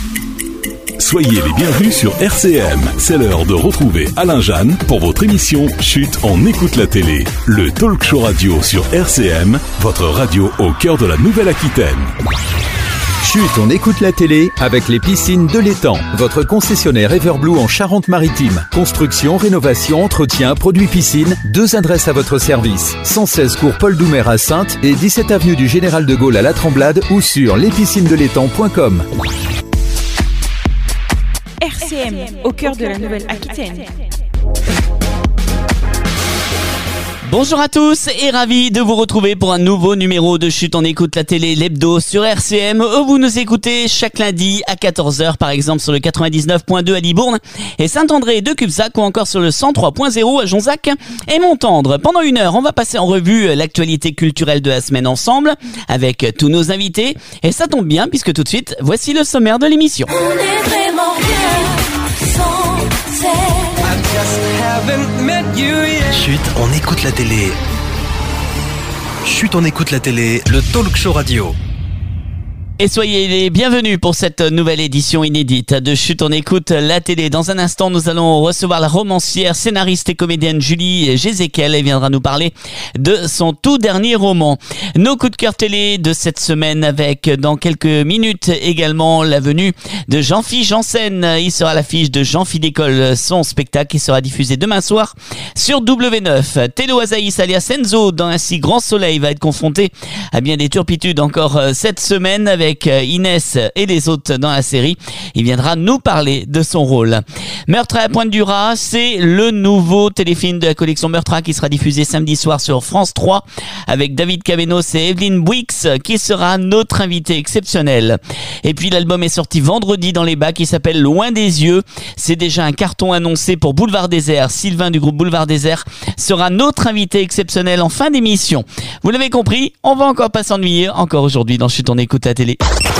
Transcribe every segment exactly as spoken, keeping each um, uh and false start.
Soyez les bienvenus sur R C M. C'est l'heure de retrouver Alain Jeanne pour votre émission Chut, on écoute la télé. Le talk show radio sur R C M, votre radio au cœur de la Nouvelle-Aquitaine. Chut, on écoute la télé avec les piscines de l'Étang. Votre concessionnaire Everblue en Charente-Maritime. Construction, rénovation, entretien, produits piscine. Deux adresses à votre service. cent seize cours Paul Doumer à Saintes et dix-sept avenue du Général de Gaulle à La Tremblade ou sur les piscines de l'étang point com. R C M, au cœur de la Nouvelle-Aquitaine. Bonjour à tous et ravi de vous retrouver pour un nouveau numéro de Chut, on écoute la télé, l'hebdo sur R C M. Vous nous écoutez chaque lundi à quatorze heures par exemple sur le quatre-vingt-dix-neuf point deux à Libourne et Saint-André de Cubzac ou encore sur le cent trois point zéro à Jonzac et Montendre. Pendant une heure, on va passer en revue l'actualité culturelle de la semaine ensemble avec tous nos invités et ça tombe bien puisque tout de suite, voici le sommaire de l'émission. On est vraiment bien sans cesse. Chut, on écoute la télé. Chut, on écoute la télé, le talk show radio. Et soyez les bienvenus pour cette nouvelle édition inédite de Chut, on écoute la télé. Dans un instant, nous allons recevoir la romancière, scénariste et comédienne Julie Jézéquel. Elle viendra nous parler de son tout dernier roman. Nos coups de cœur télé de cette semaine avec, dans quelques minutes également, la venue de Jean-Philippe Janssen. Il sera à l'affiche de Jean-Philippe d'école, son spectacle qui sera diffusé demain soir sur W neuf. Télo Azaïs alias Enzo dans Un si grand soleil va être confronté à bien des turpitudes encore cette semaine avec Avec Inès et les autres dans la série. Il viendra nous parler de son rôle. Meurtre à Pointe-du-Raz, c'est le nouveau téléfilm de la collection Meurtre qui sera diffusé samedi soir sur France trois avec David Cabenos et Evelyne Bouix qui sera notre invité exceptionnel. Et puis l'album est sorti vendredi dans les bacs, il s'appelle Loin des yeux. C'est déjà un carton annoncé pour Boulevard Désert. Sylvain du groupe Boulevard Désert sera notre invité exceptionnel en fin d'émission. Vous l'avez compris, on va encore pas s'ennuyer encore aujourd'hui dans Chut, on écoute la télé.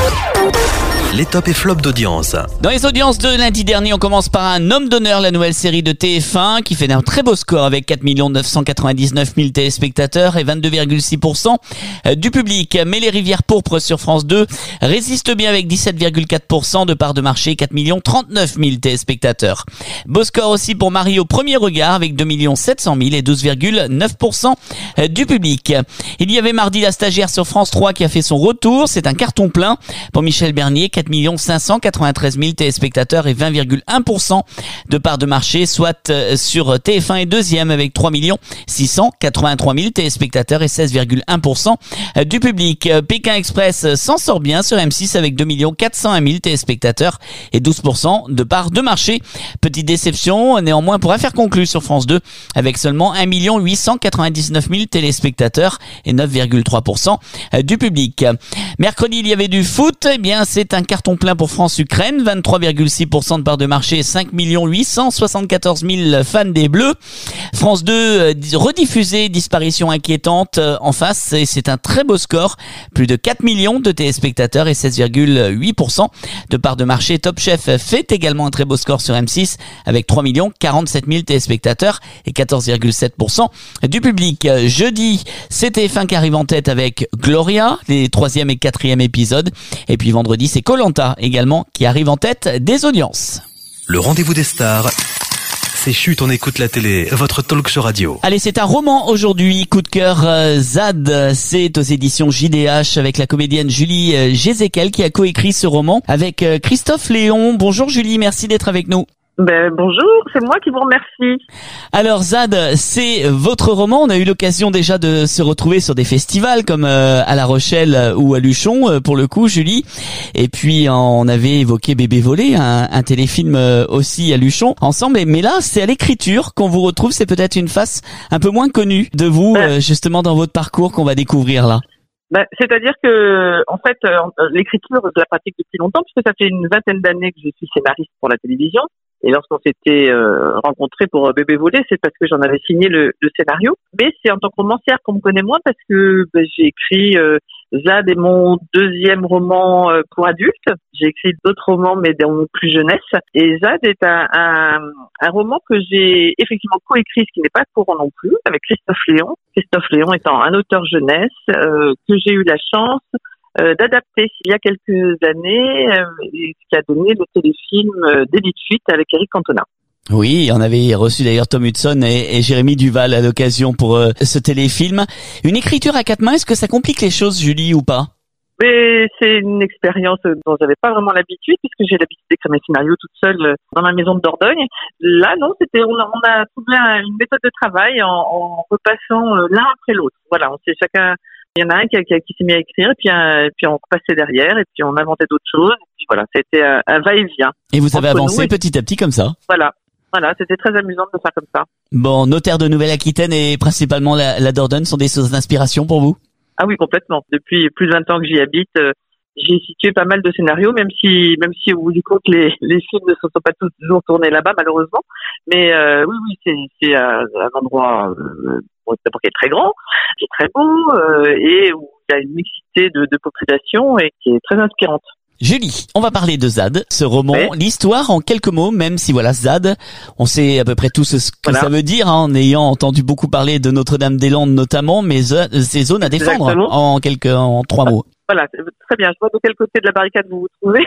Les tops et flops d'audience. Dans les audiences de lundi dernier, on commence par Un homme d'honneur, la nouvelle série de T F un qui fait un très beau score avec quatre millions neuf cent quatre-vingt-dix-neuf mille téléspectateurs et vingt-deux virgule six pour cent du public. Mais Les Rivières pourpres sur France deux résiste bien avec dix-sept virgule quatre pour cent de part de marché, quatre millions trente-neuf mille téléspectateurs. Beau score aussi pour Marie au premier regard avec deux millions sept cent mille et douze virgule neuf pour cent du public. Il y avait mardi La stagiaire sur France trois qui a fait son retour. C'est un carton plein pour Michel Bernier, quatre millions cinq cent quatre-vingt-treize mille téléspectateurs et vingt virgule un pour cent de part de marché, soit sur T F un et deuxième avec trois millions six cent quatre-vingt-trois mille téléspectateurs et seize virgule un pour cent du public. Pékin Express s'en sort bien sur M six avec deux millions quatre cent un mille téléspectateurs et douze pour cent de part de marché. Petite déception néanmoins pour Affaires conclues sur France deux avec seulement un million huit cent quatre-vingt-dix-neuf mille téléspectateurs et neuf virgule trois pour cent du public. Mercredi, il y avait du foot. Eh bien, c'est un carton plein pour France-Ukraine, vingt-trois virgule six pour cent de part de marché, cinq millions huit cent soixante-quatorze mille fans des Bleus. France deux rediffusée, disparition inquiétante en face, et c'est un très beau score, plus de quatre millions de téléspectateurs et seize virgule huit pour cent de part de marché. Top Chef fait également un très beau score sur M six avec trois millions quarante-sept mille téléspectateurs et quatorze virgule sept pour cent du public. Jeudi, c'est T F un qui arrive en tête avec Gloria, les troisième et quatrième épisodes, et puis vendredi, c'est Koh-Lanta également qui arrive en tête des audiences. Le rendez-vous des stars, c'est Chut, on écoute la télé, votre talk show radio. Allez, c'est un roman aujourd'hui, coup de cœur euh, Zad, c'est aux éditions J D H avec la comédienne Julie euh, Jézéquel qui a coécrit ce roman avec euh, Christophe Léon. Bonjour Julie, merci d'être avec nous. Ben, bonjour, c'est moi qui vous remercie. Alors Zad, c'est votre roman. On a eu l'occasion déjà de se retrouver sur des festivals comme euh, à La Rochelle ou à Luchon, euh, pour le coup, Julie. Et puis on avait évoqué Bébé volé, un, un téléfilm euh, aussi à Luchon ensemble. Mais là, c'est à l'écriture qu'on vous retrouve. C'est peut-être une face un peu moins connue de vous, ben, euh, justement dans votre parcours qu'on va découvrir là. Ben, c'est-à-dire que, en fait, euh, l'écriture, je la pratique depuis longtemps puisque ça fait une vingtaine d'années que je suis scénariste pour la télévision. Et lorsqu'on s'était euh, rencontrés pour Bébé volé, c'est parce que j'en avais signé le, le scénario. Mais c'est en tant que romancière qu'on me connaît moins parce que ben, j'ai écrit euh, Zad est mon deuxième roman euh, pour adultes. J'ai écrit d'autres romans, mais dans mon plus jeunesse. Et Zad est un, un, un roman que j'ai effectivement coécrit, ce qui n'est pas courant non plus, avec Christophe Léon. Christophe Léon étant un auteur jeunesse euh, que j'ai eu la chance euh, d'adapter il y a quelques années, euh, ce qui a donné le téléfilm euh, d'Élite Fuite avec Eric Cantona. Oui, on avait reçu d'ailleurs Tom Hudson et, et Jérémy Duval à l'occasion pour euh, ce téléfilm. Une écriture à quatre mains, est-ce que ça complique les choses, Julie, ou pas? Mais c'est une expérience dont j'avais pas vraiment l'habitude, puisque j'ai l'habitude d'écrire mes scénarios toute seule dans ma maison de Dordogne. Là, non, c'était, on a, on a trouvé une méthode de travail en, en repassant l'un après l'autre. Voilà, on sait chacun, il y en a un qui, qui, qui s'est mis à écrire, et puis, un, et puis on repassait derrière, et puis on inventait d'autres choses. Et puis voilà, c'était un, un va-et-vient. Et vous avez avancé et... petit à petit comme ça? Voilà. Voilà, c'était très amusant de faire comme ça. Bon, notaire de Nouvelle-Aquitaine et principalement la, la Dordogne sont des sources d'inspiration pour vous? Ah oui, complètement. Depuis plus de vingt ans que j'y habite, euh, j'ai situé pas mal de scénarios, même si, même si au bout du compte, les, les films ne se sont pas toujours tournés là-bas, malheureusement. Mais euh, oui, oui, c'est, c'est un, un endroit euh, d'abord qui est très grand, qui est très beau euh, et où il y a une mixité de, de population et qui est très inspirante. Julie, on va parler de Zad, ce roman, ouais. L'histoire en quelques mots, même si voilà, Zad, on sait à peu près tout ce que voilà. ça veut dire, hein, en ayant entendu beaucoup parler de Notre-Dame-des-Landes notamment, mais Z- ces zones à défendre en, en quelques, en trois mots. Voilà, très bien. Je vois de quel côté de la barricade vous vous trouvez.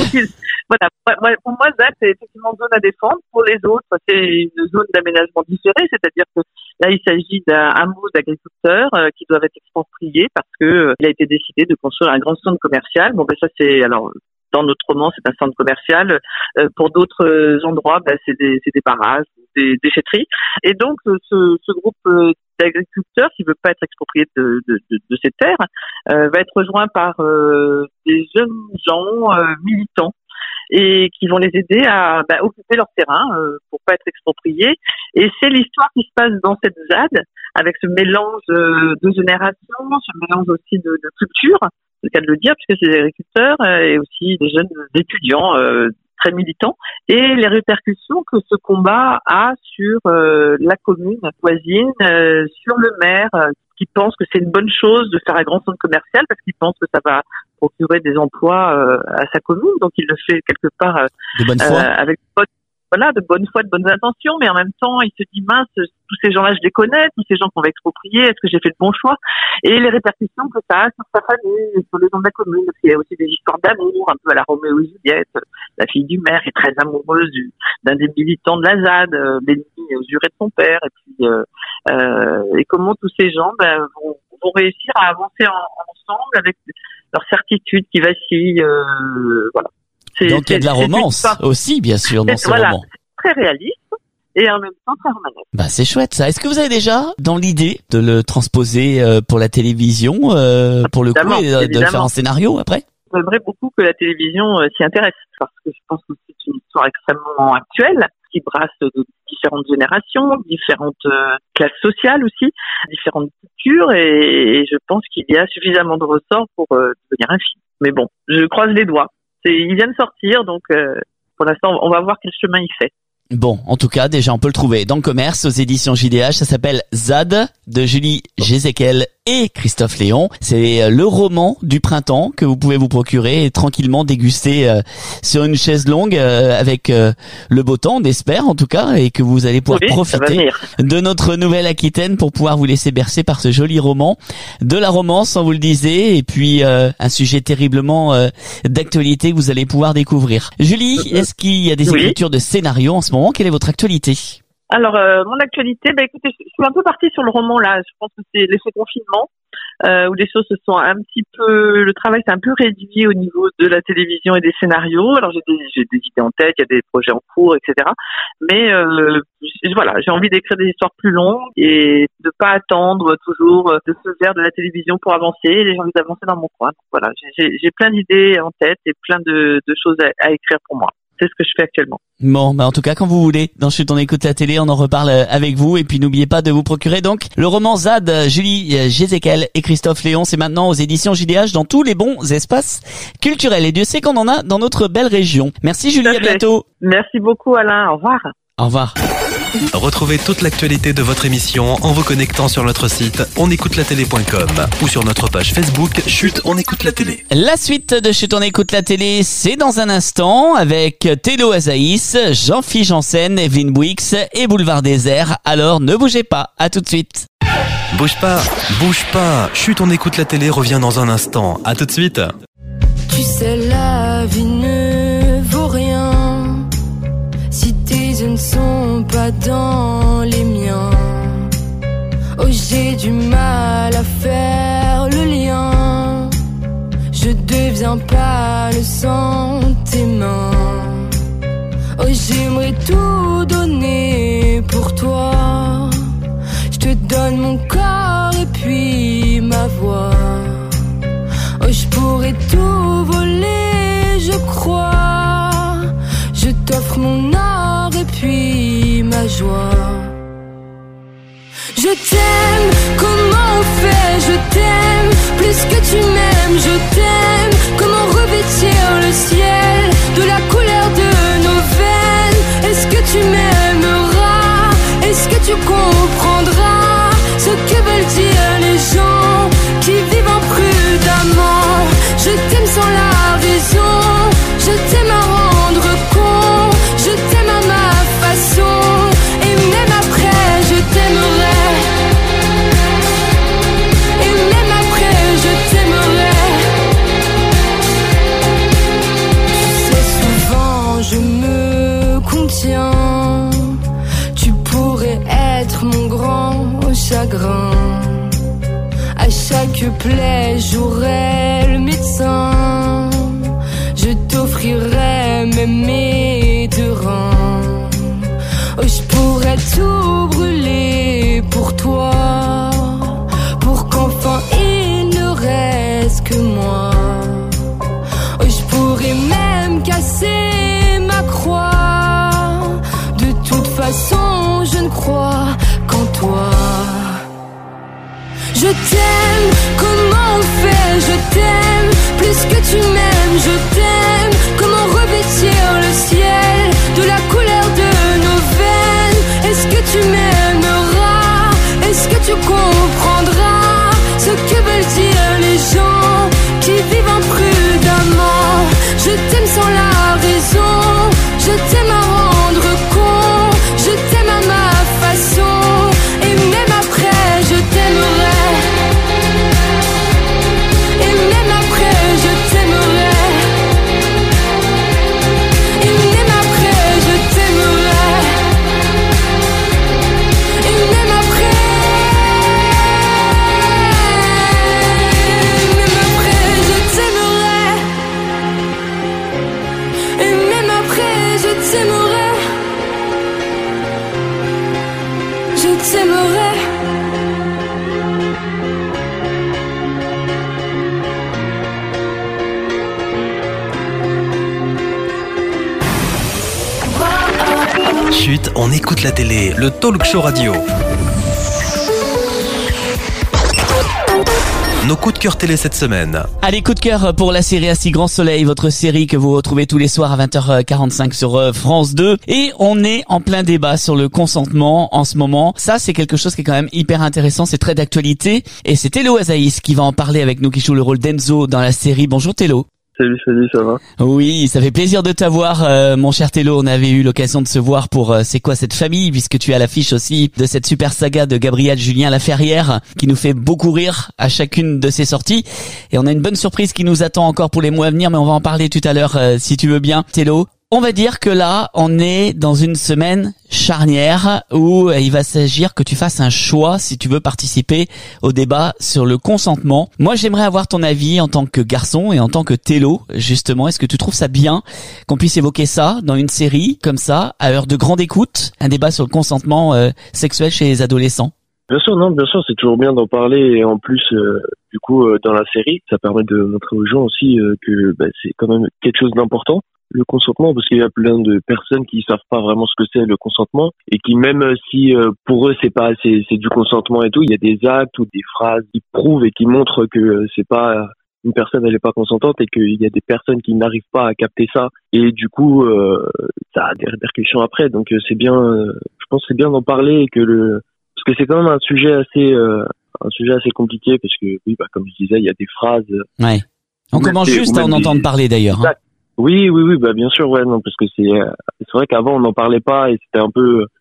Voilà, pour moi, Zad, c'est effectivement zone à défendre. Pour les autres, c'est une zone d'aménagement différé, c'est-à-dire que là, il s'agit d'un hameau d'agriculteurs euh, qui doivent être expropriés parce que euh, il a été décidé de construire un grand centre commercial. Bon, ben ça, c'est alors dans notre roman, c'est un centre commercial. Euh, pour d'autres euh, endroits, ben, c'est des, c'est des barrages, des déchetteries. Et donc, euh, ce, ce groupe euh, d'agriculteurs qui veut pas être exproprié de, de, de, de ces terres euh, va être rejoint par euh, des jeunes gens euh, militants et qui vont les aider à bah, occuper leur terrain euh, pour pas être expropriés. Et c'est l'histoire qui se passe dans cette ZAD avec ce mélange euh, de générations, ce mélange aussi de, de culture, c'est le cas de le dire, puisque c'est des agriculteurs euh, et aussi des jeunes étudiants euh, très militants, et les répercussions que ce combat a sur euh, la commune voisine, euh, sur le maire euh, qui pense que c'est une bonne chose de faire un grand centre commercial parce qu'il pense que ça va procurer des emplois euh, à sa commune, donc il le fait quelque part euh, de bonne foi. Euh, avec voilà de bonne foi, de bonnes intentions, mais en même temps il se dit mince, tous ces gens-là je les connais, tous ces gens qu'on va exproprier, est-ce que j'ai fait le bon choix? Et les répercussions que ça a sur sa famille, sur les gens de la commune, parce qu'il y a aussi des histoires d'amour, un peu à la Roméo et Juliette. La fille du maire est très amoureuse du, d'un des militants de la ZAD, euh, l'ennemi juré de son père, et puis euh, euh, et comment tous ces gens ben, vont, vont réussir à avancer en, ensemble avec leur certitude qui vacille, euh, voilà. C'est, Donc il y a de la romance aussi, bien sûr, dans ce voilà, roman. Très réaliste et en même temps très romanesque. Bah c'est chouette ça. Est-ce que vous avez déjà dans l'idée de le transposer euh, pour la télévision, euh, pour le coup, et de, de le faire en scénario après? J'aimerais beaucoup que la télévision euh, s'y intéresse parce que je pense que c'est une histoire extrêmement actuelle qui brasse de différentes générations, différentes euh, classes sociales aussi, différentes cultures et, et je pense qu'il y a suffisamment de ressorts pour euh, devenir un film. Mais bon, je croise les doigts. C'est, il vient de sortir, donc euh, pour l'instant, on va voir quel chemin il fait. Bon, en tout cas, déjà, on peut le trouver dans le commerce, aux éditions J D H. Ça s'appelle Zad, de Julie Jézéquel et Christophe Léon. C'est le roman du printemps que vous pouvez vous procurer et tranquillement déguster euh, sur une chaise longue euh, avec euh, le beau temps, on espère en tout cas, et que vous allez pouvoir oui, profiter de notre Nouvelle-Aquitaine pour pouvoir vous laisser bercer par ce joli roman, de la romance, on vous le disait, et puis euh, un sujet terriblement euh, d'actualité que vous allez pouvoir découvrir. Julie, est-ce qu'il y a des oui. écritures de scénarios en ce moment? Quelle est votre actualité? Alors, euh, mon actualité, bah, écoutez, je suis un peu partie sur le roman là. Je pense que c'est l'effet confinement, euh, où les choses se sont un petit peu, le travail s'est un peu réduit au niveau de la télévision et des scénarios. Alors, j'ai des, j'ai des idées en tête, il y a des projets en cours, et cetera. Mais euh, voilà, j'ai envie d'écrire des histoires plus longues et de pas attendre toujours de se faire de la télévision pour avancer. J'ai envie d'avancer dans mon coin. Donc, voilà, j'ai, j'ai plein d'idées en tête et plein de, de choses à, à écrire pour moi. C'est ce que je fais actuellement. Bon, bah en tout cas, quand vous voulez, dans Chut, on écoute la télé, on en reparle avec vous. Et puis n'oubliez pas de vous procurer donc le roman Zad, Julie Jézéquel et Christophe Léon. C'est maintenant aux éditions J D H dans tous les bons espaces culturels. Et Dieu sait qu'on en a dans notre belle région. Merci Julie, à bientôt. Merci beaucoup Alain, au revoir. Au revoir. Retrouvez toute l'actualité de votre émission en vous connectant sur notre site on écoute la télé point com ou sur notre page Facebook Chut, on écoute la télé. La suite de Chut, on écoute la télé, c'est dans un instant avec Télo Azaïs, Jean-Philippe Janssen, Evelyne Bouix et Boulevard Désert. Alors ne bougez pas, à tout de suite. Bouge pas, bouge pas. Chut, on écoute la télé, revient dans un instant. À tout de suite. Tu sais, la vie ne vaut rien si tes yeux ne sont pas dans les miens. Oh, j'ai du mal à faire le lien. Je deviens pâle sans tes mains. Oh, j'aimerais tout donner pour toi. Je te donne mon corps et puis ma voix. Oh, je pourrais tout voler, je crois. Je t'offre mon or et puis ma joie. Je t'aime, comment on fait, je t'aime. Plus que tu m'aimes, je t'aime. Comment revêtir le ciel de la couleur de nos veines. Est-ce que tu m'aimeras? Est-ce que tu comprendras ce que veulent dire les gens qui vivent imprudemment? Je t'aime sans la raison, je t'aime à rendre compte, je t'aime à ma façon, et même après je t'aimerai, et même après je t'aimerai. Tu sais, souvent je me contiens, tu pourrais être mon grand chagrin. À chaque plaie, j'aurai le médecin. Je t'offrirai même mes deux reins. Oh, je pourrais tout brûler pour toi, pour qu'enfin il ne reste que moi. Oh, je pourrais même casser ma croix. De toute façon, je ne crois qu'en toi. Je t'aime, comment on fait, je t'aime. Plus que tu m'aimes, je t'aime. Comment revêtir le ciel de la couleur de nos veines. Est-ce que tu m'aimeras? Est-ce que tu comprendras ce que veulent dire les gens qui vivent imprudemment? Je t'aime sans la raison, je t'aime à rendre compte, je t'aime à ma façon, et même après je t'aimerai. Chut, on écoute la télé, le talk show radio. Nos coups de cœur télé cette semaine. Allez, coup de cœur pour la série Assis Grand Soleil, votre série que vous retrouvez tous les soirs à vingt heures quarante-cinq sur France deux. Et on est en plein débat sur le consentement en ce moment. Ça, c'est quelque chose qui est quand même hyper intéressant, c'est très d'actualité. Et c'est Tello Azaïs qui va en parler avec nous, qui joue le rôle d'Enzo dans la série. Bonjour Tello. Salut, salut, ça va? Oui, ça fait plaisir de t'avoir, euh, mon cher Tello. On avait eu l'occasion de se voir pour euh, C'est quoi cette famille, puisque tu es à l'affiche aussi de cette super saga de Gabriel Julien Laferrière, qui nous fait beaucoup rire à chacune de ses sorties. Et on a une bonne surprise qui nous attend encore pour les mois à venir, mais on va en parler tout à l'heure, euh, si tu veux bien, Tello. On va dire que là, on est dans une semaine charnière où il va s'agir que tu fasses un choix si tu veux participer au débat sur le consentement. Moi, j'aimerais avoir ton avis en tant que garçon et en tant que Tello, justement. Est-ce que tu trouves ça bien qu'on puisse évoquer ça dans une série comme ça, à l'heure de grande écoute, un débat sur le consentement euh, sexuel chez les adolescents? Bien sûr, non, bien sûr, c'est toujours bien d'en parler et en plus, euh, du coup, euh, dans la série, ça permet de montrer aux gens aussi euh, que bah, c'est quand même quelque chose d'important. Le consentement, parce qu'il y a plein de personnes qui savent pas vraiment ce que c'est le consentement et qui même si euh, pour eux c'est pas c'est, c'est du consentement et tout, il y a des actes ou des phrases qui prouvent et qui montrent que euh, c'est pas une personne elle est pas consentante et qu'il y a des personnes qui n'arrivent pas à capter ça et du coup euh, ça a des répercussions après. Donc euh, c'est bien, euh, je pense que c'est bien d'en parler et que le parce que c'est quand même un sujet assez euh, un sujet assez compliqué parce que oui bah comme je disais il y a des phrases. Ouais. On commence juste à en entendre parler d'ailleurs. Hein. Oui, oui, oui, bah bien sûr, ouais, non, parce que c'est, c'est vrai qu'avant on n'en parlait pas et c'était un peu,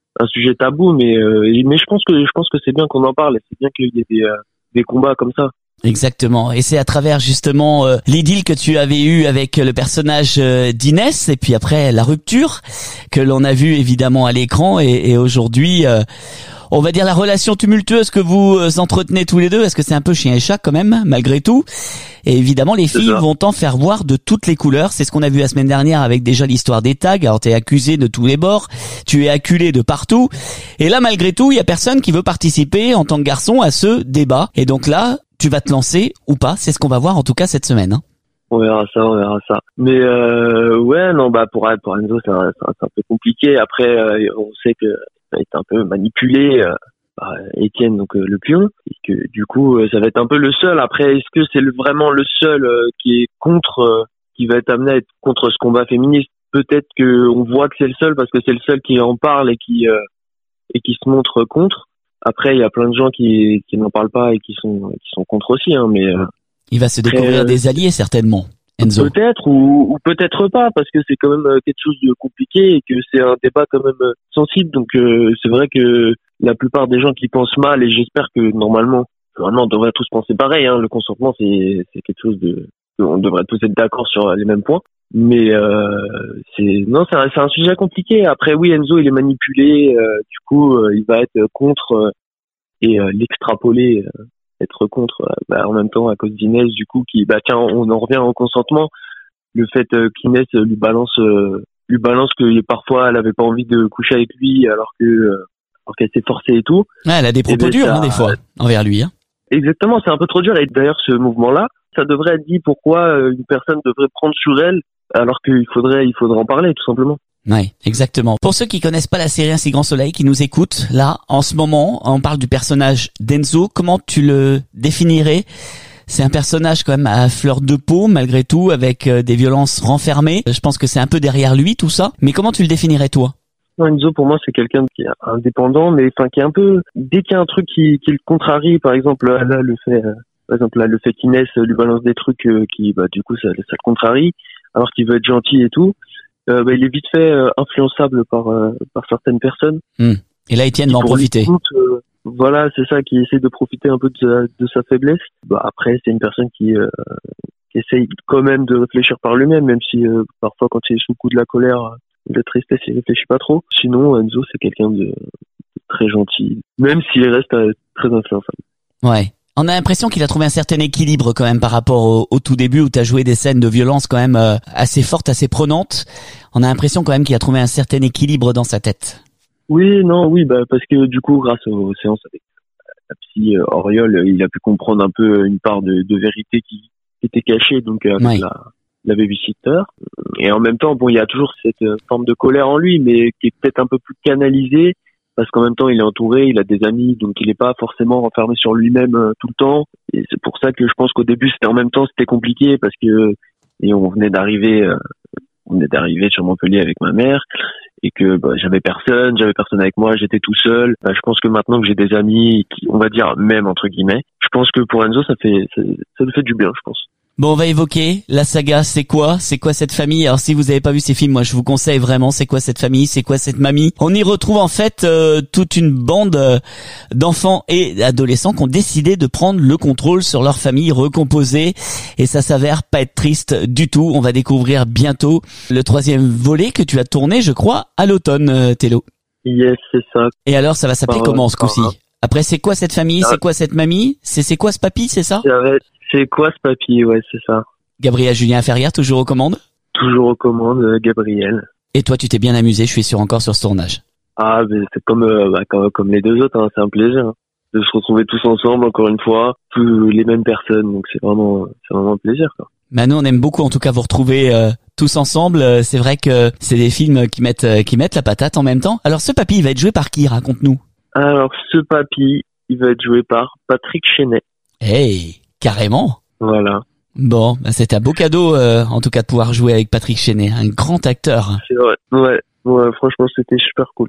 un sujet tabou, mais euh, mais je pense que je pense que c'est bien qu'on en parle. Et c'est bien qu'il y ait des euh, des combats comme ça. Exactement. Et c'est à travers justement euh, l'idylle que tu avais eu avec le personnage euh, d'Inès et puis après la rupture que l'on a vu évidemment à l'écran et, et aujourd'hui euh, on va dire la relation tumultueuse que vous euh, entretenez tous les deux. Est-ce que c'est un peu chien et chat quand même malgré tout? Et évidemment les filles vont t'en faire voir de toutes les couleurs. C'est ce qu'on a vu la semaine dernière avec déjà l'histoire des tags. Alors t'es accusé de tous les bords, tu es acculé de partout. Et là malgré tout il y a personne qui veut participer en tant que garçon à ce débat. Et donc là tu vas te lancer ou pas? C'est ce qu'on va voir en tout cas cette semaine. Hein. On verra ça, on verra ça. Mais euh, ouais, non, bah pour pour Enzo, c'est un, c'est un, c'est un peu compliqué. Après, euh, on sait que ça va être un peu manipulé euh, par Étienne, donc euh, le pion, et que du coup, euh, ça va être un peu le seul. Après, est-ce que c'est le, vraiment le seul euh, qui est contre, euh, qui va être amené à être contre ce combat féministe? Peut-être que on voit que c'est le seul parce que c'est le seul qui en parle et qui euh, et qui se montre contre. Après, il y a plein de gens qui qui n'en parlent pas et qui sont qui sont contre aussi, hein, mais euh, il va se découvrir après, des alliés certainement, Enzo. Peut-être ou, ou peut-être pas, parce que c'est quand même quelque chose de compliqué et que c'est un débat quand même sensible. Donc euh, c'est vrai que la plupart des gens qui pensent mal, et j'espère que normalement, vraiment, on devrait tous penser pareil. Hein, le consentement, c'est c'est quelque chose de, on devrait tous être d'accord sur les mêmes points. Mais euh, c'est non, c'est un, c'est un sujet compliqué. Après, oui, Enzo, il est manipulé. Euh, du coup, euh, il va être contre euh, et euh, l'extrapoler, euh, être contre. Euh, bah, en même temps, à cause d'Inès, du coup, qui, bah tiens, on en revient au consentement. Le fait euh, qu'Inès lui balance, euh, lui balance que parfois elle avait pas envie de coucher avec lui, alors que, euh, alors qu'elle s'est forcée et tout. Ouais, elle a des propos durs, ça, hein, des fois, envers lui. Hein. Exactement, c'est un peu trop dur. Et d'ailleurs, ce mouvement-là, ça devrait être dit pourquoi une personne devrait prendre sur elle, alors qu'il faudrait, il faudrait en parler, tout simplement. Ouais, exactement. Pour ceux qui connaissent pas la série Un si grand soleil, qui nous écoutent, là, en ce moment, on parle du personnage d'Enzo. Comment tu le définirais? C'est un personnage quand même à fleur de peau, malgré tout, avec euh, des violences renfermées. Je pense que c'est un peu derrière lui, tout ça. Mais comment tu le définirais, toi? Enzo, pour moi, c'est quelqu'un qui est indépendant, mais enfin, qui est un peu, dès qu'il y a un truc qui, qui le contrarie, par exemple, là, le fait, euh, par exemple, là, le fait qu'Inès lui balance des trucs euh, qui, bah, du coup, ça, ça le contrarie, alors qu'il veut être gentil et tout, euh, bah, il est vite fait euh, influençable par, euh, par certaines personnes. Mmh. Et là, Étienne va en profiter. Compte, euh, voilà, c'est ça, qui essaie de profiter un peu de sa, de sa faiblesse. Bah, après, c'est une personne qui, euh, qui essaye quand même de réfléchir par lui-même, même si euh, parfois, quand il est sous le coup de la colère, de la tristesse, il réfléchit pas trop. Sinon, Enzo, c'est quelqu'un de, de très gentil, même s'il reste euh, très influençable. Ouais. On a l'impression qu'il a trouvé un certain équilibre quand même par rapport au, au tout début où tu as joué des scènes de violence quand même euh, assez fortes, assez prenantes. On a l'impression quand même qu'il a trouvé un certain équilibre dans sa tête. Oui, non, oui, bah parce que du coup, grâce aux séances avec la psy euh, Auriol, il a pu comprendre un peu une part de, de vérité qui, qui était cachée, donc avec ouais. la, la babysitter. Et en même temps, bon, il y a toujours cette forme de colère en lui, mais qui est peut-être un peu plus canalisée. Parce qu'en même temps, il est entouré, il a des amis, donc il n'est pas forcément renfermé sur lui-même euh, tout le temps. Et c'est pour ça que je pense qu'au début, c'était en même temps, c'était compliqué parce que et on venait d'arriver, euh, on venait d'arriver sur Montpellier avec ma mère et que bah, j'avais personne, j'avais personne avec moi, j'étais tout seul. Bah, je pense que maintenant que j'ai des amis, qui, on va dire même entre guillemets, je pense que pour Enzo, ça fait, ça, ça lui fait du bien, je pense. Bon, on va évoquer la saga. C'est quoi? C'est quoi cette famille? Alors, si vous n'avez pas vu ces films, moi, je vous conseille vraiment. C'est quoi cette famille? C'est quoi cette mamie? On y retrouve en fait euh, toute une bande euh, d'enfants et d'adolescents qui ont décidé de prendre le contrôle sur leur famille recomposée. Et ça s'avère pas être triste du tout. On va découvrir bientôt le troisième volet que tu as tourné, je crois, à l'automne, euh, Tello. Yes, c'est ça. Et alors, ça va s'appeler comment ce coup-ci? Après, c'est quoi cette famille? C'est quoi cette mamie? C'est c'est quoi ce papy? C'est ça? C'est quoi ce papy? Ouais, c'est ça. Gabriel Julien Ferrière, toujours aux commandes? Toujours aux commandes, euh, Gabriel. Et toi, tu t'es bien amusé, je suis sûr, encore sur ce tournage. Ah, mais c'est comme, euh, bah, comme, comme les deux autres, hein, c'est un plaisir. Hein, de se retrouver tous ensemble, encore une fois, tous les mêmes personnes, donc c'est vraiment, c'est vraiment un plaisir, quoi. Bah, nous, on aime beaucoup, en tout cas, vous retrouver euh, tous ensemble. C'est vrai que c'est des films qui mettent, euh, qui mettent la patate en même temps. Alors, ce papy, il va être joué par qui? Raconte-nous. Alors, ce papy, il va être joué par Patrick Chenet. Hey! Carrément. Voilà. Bon, bah c'était un beau cadeau, euh, en tout cas, de pouvoir jouer avec Patrick Chenet, un grand acteur. C'est vrai. Ouais, ouais, franchement, c'était super cool.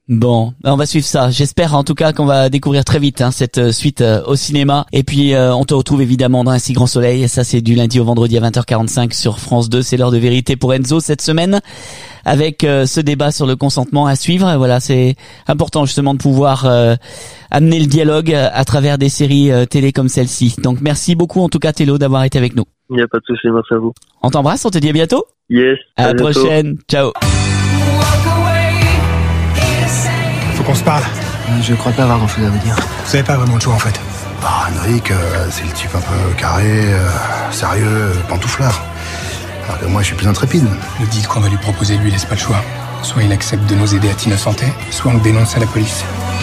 Bon, on va suivre ça. J'espère en tout cas qu'on va découvrir très vite hein, cette suite euh, au cinéma. Et puis euh, on te retrouve évidemment dans Un si grand soleil. Et ça c'est du lundi au vendredi à vingt heures quarante-cinq sur France deux. C'est l'heure de vérité pour Enzo cette semaine. Avec euh, ce débat sur le consentement à suivre. Voilà, c'est important justement de pouvoir euh, amener le dialogue à travers des séries euh, télé comme celle-ci. Donc merci beaucoup en tout cas Thélo d'avoir été avec nous. Il n'y a pas de souci, merci à vous. On t'embrasse, on te dit à bientôt. Yes. À, à la bientôt. prochaine. Ciao. Faut qu'on se parle. Je crois pas avoir grand chose à vous dire. Vous avez pas vraiment de choix en fait. Bah, Henrik, euh, c'est le type un peu carré, euh, sérieux, euh, pantouflard. Alors que moi, je suis plus intrépide. Le deal qu'on va lui proposer lui laisse pas le choix. Soit il accepte de nous aider à t'innocenter, soit on le dénonce à la police.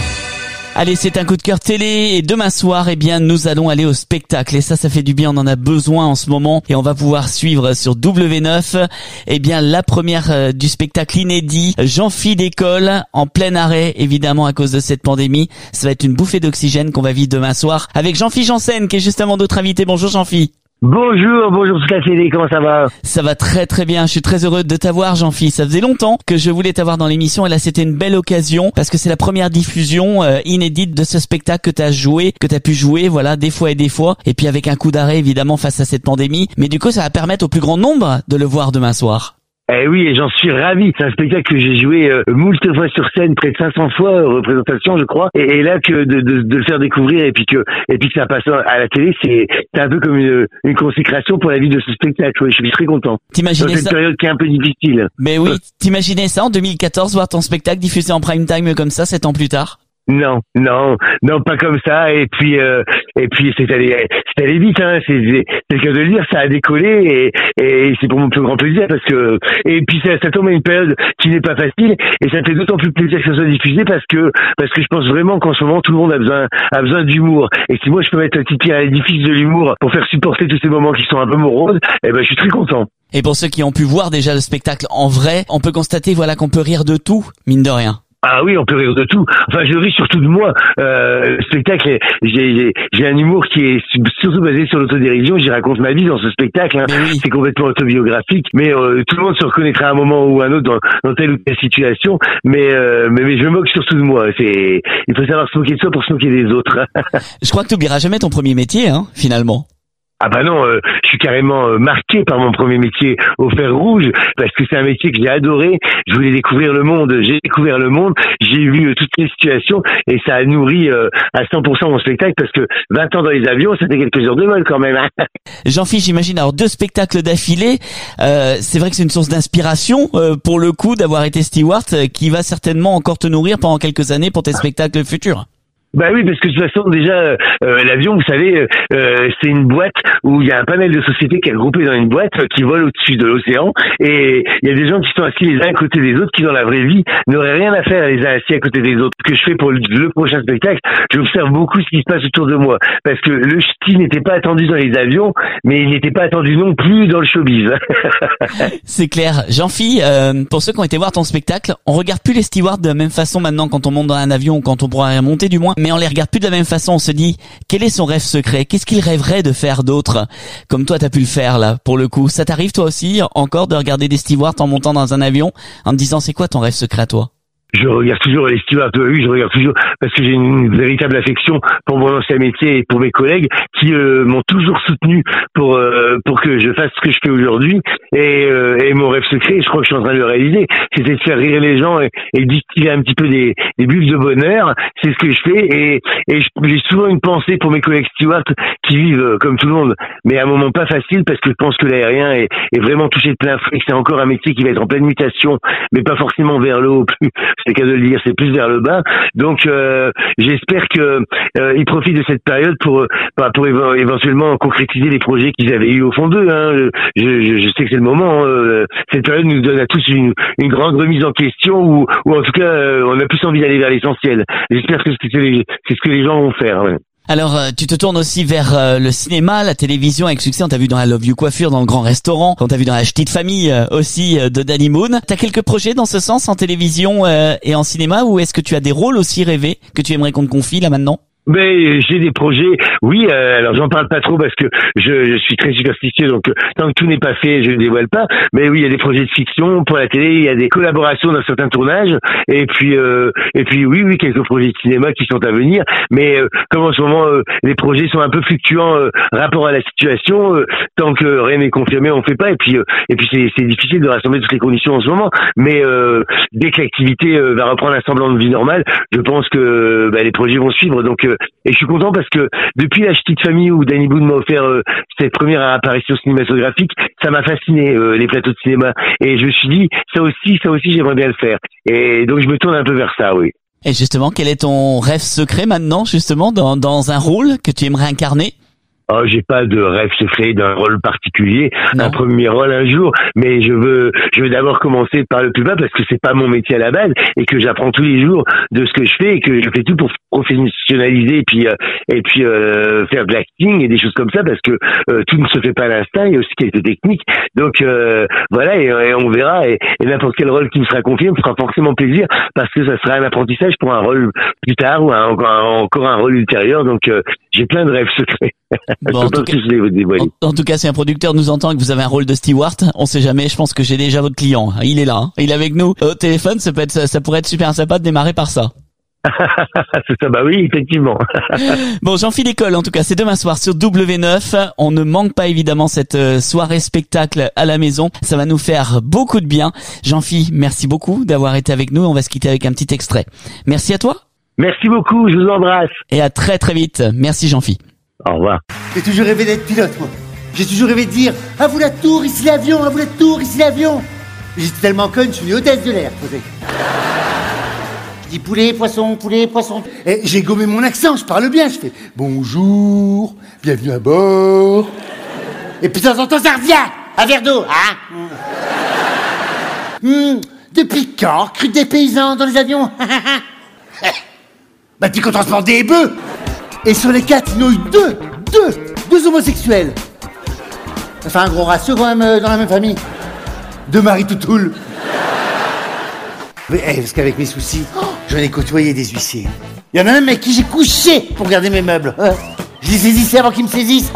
Allez, c'est un coup de cœur télé et demain soir, eh bien, nous allons aller au spectacle et ça, ça fait du bien, on en a besoin en ce moment et on va pouvoir suivre sur W neuf, eh bien, la première euh, du spectacle inédit, Jean-Phi d'école, en plein arrêt, évidemment, à cause de cette pandémie. Ça va être une bouffée d'oxygène qu'on va vivre demain soir avec Jean-Phi Janssen, qui est justement notre invité. Bonjour Jean-Phi. Bonjour, bonjour toute la télé, comment ça va? Ça va très très bien, je suis très heureux de t'avoir Jean-Phi. Ça faisait longtemps que je voulais t'avoir dans l'émission et là c'était une belle occasion parce que c'est la première diffusion euh, inédite de ce spectacle que t'as joué, que t'as pu jouer, voilà, des fois et des fois. Et puis avec un coup d'arrêt évidemment face à cette pandémie. Mais du coup ça va permettre au plus grand nombre de le voir demain soir. Eh oui, et j'en suis ravi. C'est un spectacle que j'ai joué euh, moult fois sur scène, près de cinq cents fois, euh, représentation, je crois. Et, et là, que de, de, de le faire découvrir et puis que et puis que ça passe à la télé, c'est, c'est un peu comme une, une consécration pour la vie de ce spectacle. Oui, je suis très content. T'imaginais Dans cette ça période qui est un peu difficile. Mais oui, t'imaginais ça en deux mille quatorze, voir ton spectacle diffusé en prime time comme ça, sept ans plus tard? Non, non, non, pas comme ça. Et puis, euh, et puis c'est allé, c'est allé vite. Hein. C'est, c'est, c'est le cas de le dire, ça a décollé et, et c'est pour mon plus grand plaisir parce que. Et puis ça, ça tombe à une période qui n'est pas facile et ça me fait d'autant plus plaisir que ça soit diffusé parce que parce que je pense vraiment qu'en ce moment tout le monde a besoin a besoin d'humour. Et si moi je peux mettre un petit pied à l'édifice de l'humour pour faire supporter tous ces moments qui sont un peu moroses, eh ben je suis très content. Et pour ceux qui ont pu voir déjà le spectacle en vrai, on peut constater voilà qu'on peut rire de tout, mine de rien. Ah oui, on peut rire de tout. Enfin, je ris surtout de moi. Euh, le spectacle, j'ai, j'ai, j'ai un humour qui est surtout basé sur l'autodérision. J'y raconte ma vie dans ce spectacle. Hein. Oui. C'est complètement autobiographique. Mais euh, tout le monde se reconnaîtra à un moment ou à un autre dans, dans telle ou telle situation. Mais, euh, mais, mais je me moque surtout de moi. C'est, il faut savoir se moquer de soi pour se moquer des autres. Je crois que tu n'oublieras jamais ton premier métier, hein, finalement. Ah bah non, euh, je suis carrément euh, marqué par mon premier métier au fer rouge parce que c'est un métier que j'ai adoré. Je voulais découvrir le monde, j'ai découvert le monde, j'ai vu euh, toutes les situations et ça a nourri euh, à cent pour cent mon spectacle parce que vingt ans dans les avions, ça fait quelques heures de vol quand même. Hein. Jean-Phi, j'imagine alors deux spectacles d'affilée. Euh, c'est vrai que c'est une source d'inspiration euh, pour le coup d'avoir été steward euh, qui va certainement encore te nourrir pendant quelques années pour tes spectacles futurs. Bah oui, parce que de toute façon, déjà, euh, l'avion, vous savez, euh, c'est une boîte où il y a un panel de sociétés qui est regroupé dans une boîte euh, qui vole au-dessus de l'océan. Et il y a des gens qui sont assis les uns à côté des autres qui, dans la vraie vie, n'auraient rien à faire les uns assis à côté des autres. Ce que je fais pour le, le prochain spectacle, j'observe beaucoup ce qui se passe autour de moi. Parce que le ch'ti n'était pas attendu dans les avions, mais il n'était pas attendu non plus dans le showbiz. C'est clair. Jean-Phi, euh, pour ceux qui ont été voir ton spectacle, on regarde plus les stewards de la même façon maintenant quand on monte dans un avion ou quand on pourra monter du moins. Mais on les regarde plus de la même façon, on se dit quel est son rêve secret, qu'est-ce qu'il rêverait de faire d'autre, comme toi t'as pu le faire là pour le coup. Ça t'arrive toi aussi encore de regarder des stewards en montant dans un avion en te disant c'est quoi ton rêve secret à toi? Je regarde toujours les stewards, oui, je regarde toujours parce que j'ai une véritable affection pour mon ancien métier et pour mes collègues qui euh, m'ont toujours soutenu pour euh, pour que je fasse ce que je fais aujourd'hui et, euh, et mon rêve secret, je crois que je suis en train de le réaliser, c'était de faire rire les gens et, et distiller un petit peu des, des bulles de bonheur, c'est ce que je fais et, et j'ai souvent une pensée pour mes collègues stewards qui vivent euh, comme tout le monde, mais à un moment pas facile parce que je pense que l'aérien est, est vraiment touché de plein fouet, c'est encore un métier qui va être en pleine mutation, mais pas forcément vers le haut plus. C'est le cas de le dire, c'est plus vers le bas. Donc, euh, j'espère que euh, ils profitent de cette période pour bah, pour éve- éventuellement concrétiser les projets qu'ils avaient eu au fond d'eux. Hein. Je, je, je sais que c'est le moment. Hein. Cette période nous donne à tous une, une grande remise en question, ou, ou en tout cas, euh, on a plus envie d'aller vers l'essentiel. J'espère que c'est, les, c'est ce que les gens vont faire. Ouais. Alors, euh, tu te tournes aussi vers euh, le cinéma, la télévision avec succès. On t'a vu dans I Love You Coiffure, dans Le Grand Restaurant. On t'a vu dans La Petite Famille euh, aussi euh, de Danny Moon. T'as quelques projets dans ce sens en télévision euh, et en cinéma, ou est-ce que tu as des rôles aussi rêvés que tu aimerais qu'on te confie là maintenant? Mais j'ai des projets, oui, euh, alors j'en parle pas trop parce que je, je suis très superstitieux, donc euh, tant que tout n'est pas fait, je ne dévoile pas. Mais oui, il y a des projets de fiction pour la télé, il y a des collaborations dans certains tournages, et puis euh, et puis oui, oui, quelques projets de cinéma qui sont à venir. Mais euh, comme en ce moment euh, les projets sont un peu fluctuants euh, rapport à la situation, euh, tant que rien n'est confirmé, on fait pas. Et puis euh, et puis c'est, c'est difficile de rassembler toutes les conditions en ce moment. Mais euh, dès que l'activité euh, va reprendre un semblant de vie normale, je pense que bah, les projets vont suivre. Donc euh, et je suis content parce que depuis La Petite Famille où Danny Boone m'a offert euh, cette première apparition cinématographique, ça m'a fasciné euh, les plateaux de cinéma. Et je me suis dit ça aussi, ça aussi j'aimerais bien le faire. Et donc je me tourne un peu vers ça, oui. Et justement, quel est ton rêve secret maintenant, justement, dans, dans un rôle que tu aimerais incarner? Oh, j'ai pas de rêve secret d'un rôle particulier, non. un premier rôle un jour, mais je veux, je veux d'abord commencer par le plus bas parce que c'est pas mon métier à la base et que j'apprends tous les jours de ce que je fais et que je fais tout pour professionnaliser et puis euh, et puis euh, faire de l'acting et des choses comme ça parce que euh, tout ne se fait pas à l'instinct, il y a aussi quelques techniques. Donc euh, voilà et, et on verra et, et n'importe quel rôle qui me sera confié me fera forcément plaisir parce que ça sera un apprentissage pour un rôle plus tard ou un, encore, un, encore un rôle ultérieur. Donc euh, j'ai plein de rêves secrets. Bon, en, tout cas, en, en tout cas, si un producteur nous entend et que vous avez un rôle de steward, on sait jamais, je pense que j'ai déjà votre client. Il est là, hein. Il est avec nous au téléphone, ça peut être, ça pourrait être super sympa de démarrer par ça. C'est ça, bah oui, effectivement. Bon, Jean-Philippe École, en tout cas, c'est demain soir sur W neuf. On ne manque pas évidemment cette soirée spectacle à la maison. Ça va nous faire beaucoup de bien. Jean-Philippe, merci beaucoup d'avoir été avec nous. On va se quitter avec un petit extrait. Merci à toi. Merci beaucoup, je vous embrasse. Et à très très vite. Merci Jean-Philippe. Au revoir. J'ai toujours rêvé d'être pilote, moi. J'ai toujours rêvé de dire « À vous la tour, ici l'avion, à vous la tour, ici l'avion !» J'étais tellement conne, je suis une hôtesse de l'air, posé. Je dis poulet, poisson, poulet, poisson. Et j'ai gommé mon accent, je parle bien, je fais « Bonjour, bienvenue à bord !» Et puis de temps en temps, ça revient. Un verre d'eau, hein. Hum, depuis quand recrute des paysans dans les avions? Bah depuis qu'on transporte des bœufs. Et sur les quatre, il y en a eu deux, deux, deux homosexuels. Ça fait un gros ratio quand même euh, dans la même famille. Deux maris toutoules. Mais hey, parce qu'avec mes soucis, oh, j'en ai côtoyé des huissiers. Il y en a même avec qui j'ai couché pour garder mes meubles. Ouais. Je les saisissais avant qu'ils me saisissent.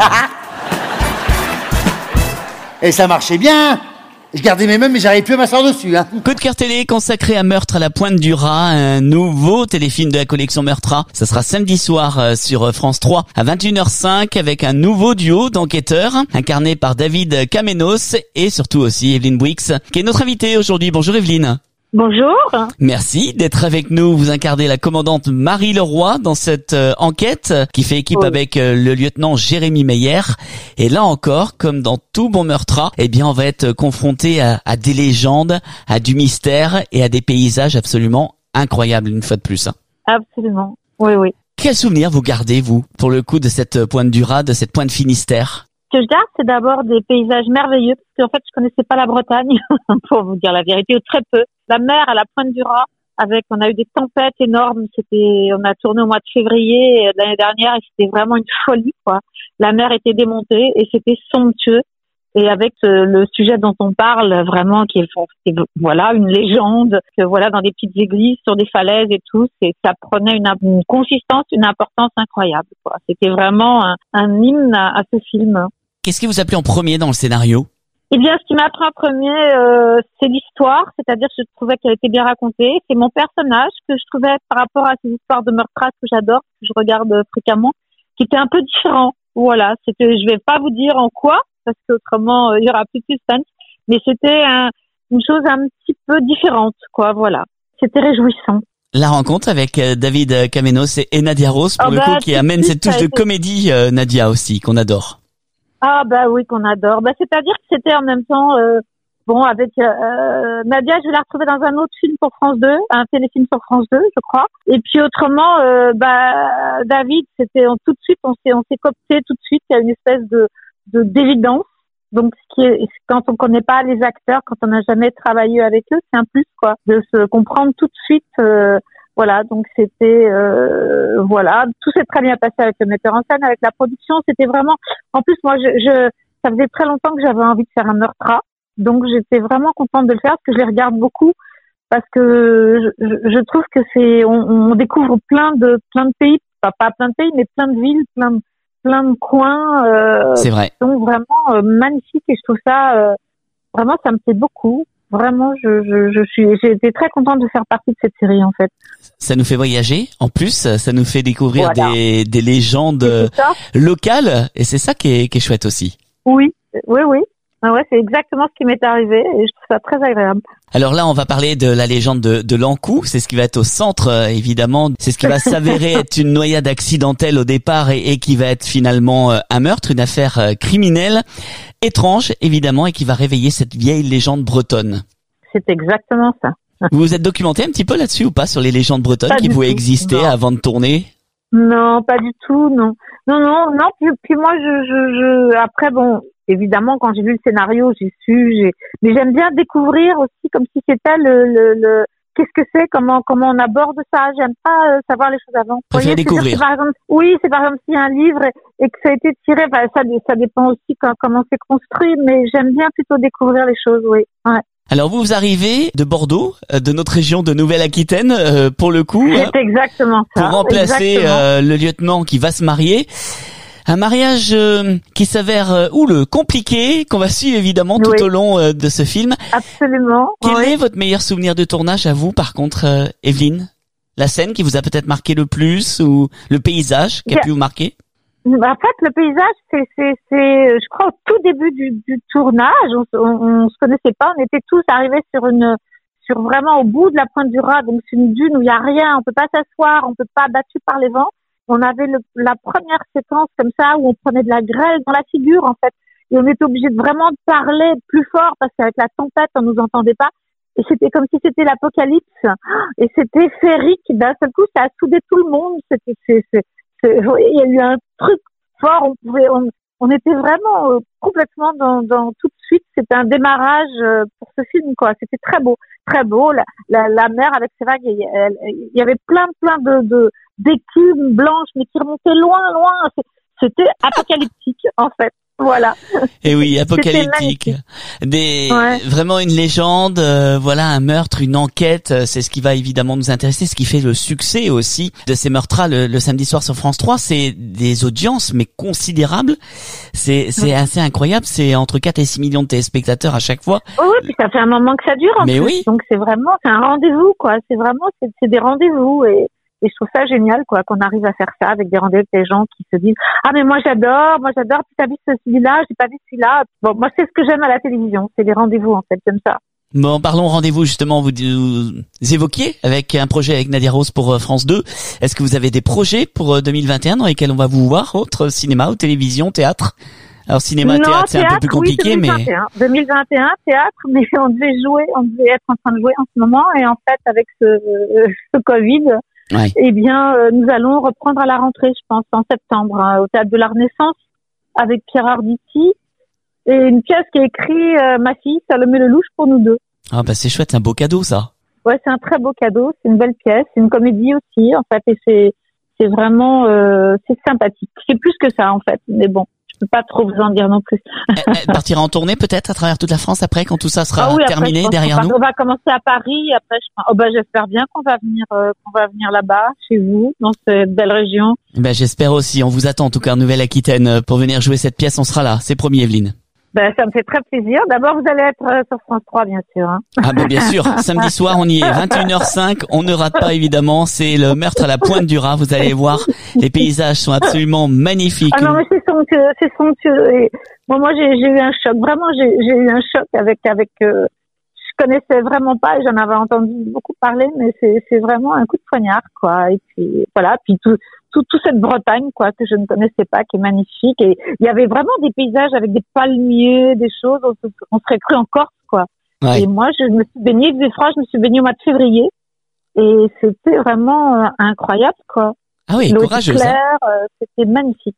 Et ça marchait bien. Je gardais mes meubles mais j'arrivais plus à m'asseoir dessus. Hein. Coup de cœur télé consacré à Meurtre à la Pointe du Raz, un nouveau téléfilm de la collection Meurtra. Ça sera samedi soir sur France trois à vingt et une heures cinq avec un nouveau duo d'enquêteurs incarné par David Kamenios et surtout aussi Evelyne Bouix qui est notre invitée aujourd'hui. Bonjour Evelyne. Bonjour. Merci d'être avec nous. Vous incarnez la commandante Marie Leroy dans cette euh, enquête qui fait équipe oui. avec euh, le lieutenant Jérémy Meyer. Et là encore, comme dans tout bon Meurtra, eh bien, on va être confronté à, à des légendes, à du mystère et à des paysages absolument incroyables une fois de plus. Hein. Absolument. Oui, oui. Quel souvenir vous gardez, vous, pour le coup de cette pointe du Raz, de cette pointe Finistère? Ce que je garde, c'est d'abord des paysages merveilleux, parce qu'en fait, je connaissais pas la Bretagne, pour vous dire la vérité, ou très peu. La mer à la pointe du Raz, avec, on a eu des tempêtes énormes, c'était, on a tourné au mois de février de l'année dernière, et c'était vraiment une folie, quoi. La mer était démontée, et c'était somptueux. Et avec euh, le sujet dont on parle, vraiment, qui est, qui est, voilà, une légende, que voilà, dans des petites églises, sur des falaises et tout, c'est, ça prenait une, une consistance, une importance incroyable, quoi. C'était vraiment un, un hymne à, à ce film. Qu'est-ce qui vous a plu en premier dans le scénario? Eh bien, ce qui m'a plu en premier, euh, c'est l'histoire, c'est-à-dire que je trouvais qu'elle était bien racontée. C'est mon personnage que je trouvais, par rapport à ces histoires de meurtres que j'adore, que je regarde fréquemment, qui était un peu différent. Voilà, c'était, je vais pas vous dire en quoi, parce qu'autrement, euh, il y aura plus de suspense, mais c'était un, une chose un petit peu différente, quoi, voilà. C'était réjouissant. La rencontre avec euh, David Kamenios et, et Nadia Rose, pour oh le bah, coup, qui amène cette touche de été... comédie, euh, Nadia aussi, qu'on adore. Ah bah oui, qu'on adore. Bah c'est-à-dire que c'était en même temps euh, bon avec euh, Nadia, je vais la retrouver dans un autre film pour France deux, un téléfilm sur France deux, je crois. Et puis autrement, euh, bah David, c'était on, tout de suite, on s'est on s'est coopté tout de suite. Il y a une espèce de de d'évidence. Donc ce qui est quand on connaît pas les acteurs, quand on n'a jamais travaillé avec eux, c'est un plus quoi, de se comprendre tout de suite. Euh, Voilà, donc c'était euh, voilà, tout s'est très bien passé avec le metteur en scène, avec la production. C'était vraiment, en plus moi, je, je ça faisait très longtemps que j'avais envie de faire un Meurtra, donc j'étais vraiment contente de le faire parce que je les regarde beaucoup, parce que je, je trouve que c'est, on, on découvre plein de plein de pays pas, pas plein de pays, mais plein de villes, plein de, plein de coins. Euh, C'est vrai. Qui sont vraiment euh, magnifiques et je trouve ça, euh, vraiment, ça me plaît beaucoup. Vraiment, je, je, je suis, j'ai été très contente de faire partie de cette série, en fait. Ça nous fait voyager. En plus, ça nous fait découvrir Voilà. des, des légendes locales. Et c'est ça qui est, qui est chouette aussi. Oui, oui, oui. Ah ouais, c'est exactement ce qui m'est arrivé et je trouve ça très agréable. Alors là, on va parler de la légende de, de l'Ankou. C'est ce qui va être au centre, euh, évidemment. C'est ce qui va s'avérer être une noyade accidentelle au départ et, et qui va être finalement euh, un meurtre, une affaire euh, criminelle, étrange, évidemment, et qui va réveiller cette vieille légende bretonne. C'est exactement ça. Vous vous êtes documenté un petit peu là-dessus ou pas sur les légendes bretonnes Pas qui du pouvaient tout, exister non. avant de tourner? Non, pas du tout, non. Non, non, non. Puis, puis moi, je, je, je, après, bon, évidemment, quand j'ai lu le scénario, j'ai su, j'ai, mais j'aime bien découvrir aussi comme si c'était le, le, le, qu'est-ce que c'est, comment, comment on aborde ça. J'aime pas euh, savoir les choses avant. Vous Préfère voyez, découvrir. c'est-à-dire que, par exemple, oui, c'est par exemple s'il y a un livre et, et que ça a été tiré, bah, ça, ça dépend aussi quand, comment c'est construit, mais j'aime bien plutôt découvrir les choses, oui. Ouais. Alors vous, vous arrivez de Bordeaux, euh, de notre région de Nouvelle-Aquitaine, euh, pour le coup, hein, C'est exactement ça. pour remplacer exactement. euh, le lieutenant qui va se marier. Un mariage euh, qui s'avère euh, oule, compliqué, qu'on va suivre évidemment tout Oui. au long euh, de ce film. Absolument. Quel oui. est votre meilleur souvenir de tournage à vous, par contre, euh, Evelyne? La scène qui vous a peut-être marqué le plus ou le paysage qui a Yeah. pu vous marquer? En fait, le paysage, c'est, c'est, c'est, je crois, au tout début du, du tournage, on, on, on se connaissait pas, on était tous arrivés sur une, sur vraiment au bout de la pointe du Raz, donc c'est une dune où il y a rien, on peut pas s'asseoir, on peut pas battu par les vents. On avait le, la première séquence comme ça où on prenait de la grêle dans la figure, en fait, et on était obligé de vraiment de parler plus fort parce qu'avec la tempête, on nous entendait pas. Et c'était comme si c'était l'apocalypse. Et c'était féerique. D'un seul coup, ça a soudé tout le monde. C'était, c'est, c'est, c'est, il y a eu un truc fort. On pouvait, on, on était vraiment euh, complètement dans, dans tout de suite. C'était un démarrage euh, pour ce film, quoi. C'était très beau, très beau. La, la, la mer avec ses vagues, il y, elle, il y avait plein, plein de, de d'écumes blanches, mais qui remontaient loin, loin. C'était apocalyptique, en fait. Voilà. Et oui, apocalyptique. Des, Ouais. vraiment une légende, euh, voilà, un meurtre, une enquête, euh, c'est ce qui va évidemment nous intéresser, ce qui fait le succès aussi de ces meurtres-là le, le samedi soir sur France trois, c'est des audiences, mais considérables. C'est, c'est assez incroyable, c'est entre quatre et six millions de téléspectateurs à chaque fois. Oui, puis ça fait un moment que ça dure, en Mais plus. oui. Donc c'est vraiment, c'est un rendez-vous, quoi. C'est vraiment, c'est, c'est des rendez-vous et, et je trouve ça génial, quoi, qu'on arrive à faire ça avec des rendez-vous avec des gens qui se disent, ah, mais moi j'adore, moi j'adore, puis t'as vu celui-là, j'ai pas vu celui-là. Bon, moi c'est ce que j'aime à la télévision, c'est les rendez-vous, en fait, comme ça. Bon, parlons rendez-vous justement, vous, vous évoquiez avec un projet avec Nadia Rose pour euh, France deux. Est-ce que vous avez des projets pour euh, deux mille vingt et un dans lesquels on va vous voir, autre cinéma ou télévision, théâtre? Alors cinéma, Non, théâtre, c'est un peu théâtre, plus compliqué, oui, mais... deux mille vingt et un. deux mille vingt et un, théâtre, mais on devait jouer, on devait être en train de jouer en ce moment, et en fait, avec ce, euh, ce Covid, Ouais. eh bien, euh, nous allons reprendre à la rentrée, je pense, en septembre, hein, au Théâtre de la Renaissance, avec Pierre Arditi, et une pièce qui est écrite, euh, ma fille, Salomé Lelouch, pour nous deux. Ah bah c'est chouette, c'est un beau cadeau ça. Ouais, c'est un très beau cadeau, c'est une belle pièce, c'est une comédie aussi, en fait, et c'est, c'est vraiment, euh, c'est sympathique. C'est plus que ça, en fait, mais bon. Je peux pas trop vous en dire non plus. Elle, elle partira en tournée peut-être à travers toute la France après quand tout ça sera Ah oui, après, terminé je pense derrière qu'on va- nous. On va commencer à Paris, après je pense, oh bah j'espère bien qu'on va venir, euh, qu'on va venir là-bas, chez vous, dans cette belle région. Ben j'espère aussi, on vous attend en tout cas en Nouvelle-Aquitaine euh, pour venir jouer cette pièce, on sera là, c'est promis Evelyne. Ben, ça me fait très plaisir. D'abord, vous allez être euh, sur France trois, bien sûr. Hein. Ah ben bien sûr, samedi soir on y est, vingt et une heures cinq, on ne rate pas évidemment, c'est le meurtre à la pointe du Raz, vous allez voir, les paysages sont absolument magnifiques. Ah non, mais c'est somptueux, c'est somptueux. Et bon, moi, j'ai, j'ai eu un choc. Vraiment, j'ai, j'ai eu un choc avec, avec. Euh, je connaissais vraiment pas, et j'en avais entendu beaucoup parler, mais c'est, c'est vraiment un coup de poignard, quoi. Et puis voilà, puis tout, tout, tout cette Bretagne, quoi, que je ne connaissais pas, qui est magnifique. Et il y avait vraiment des paysages avec des palmiers, des choses. On, se- on serait cru en Corse, quoi. Ouais. Et moi, je me suis baignée, il faisait froid, je me suis baignée au mois de février, et c'était vraiment euh, incroyable, quoi. Ah oui, L'eau était courageuse, hein. claire, euh, c'était magnifique.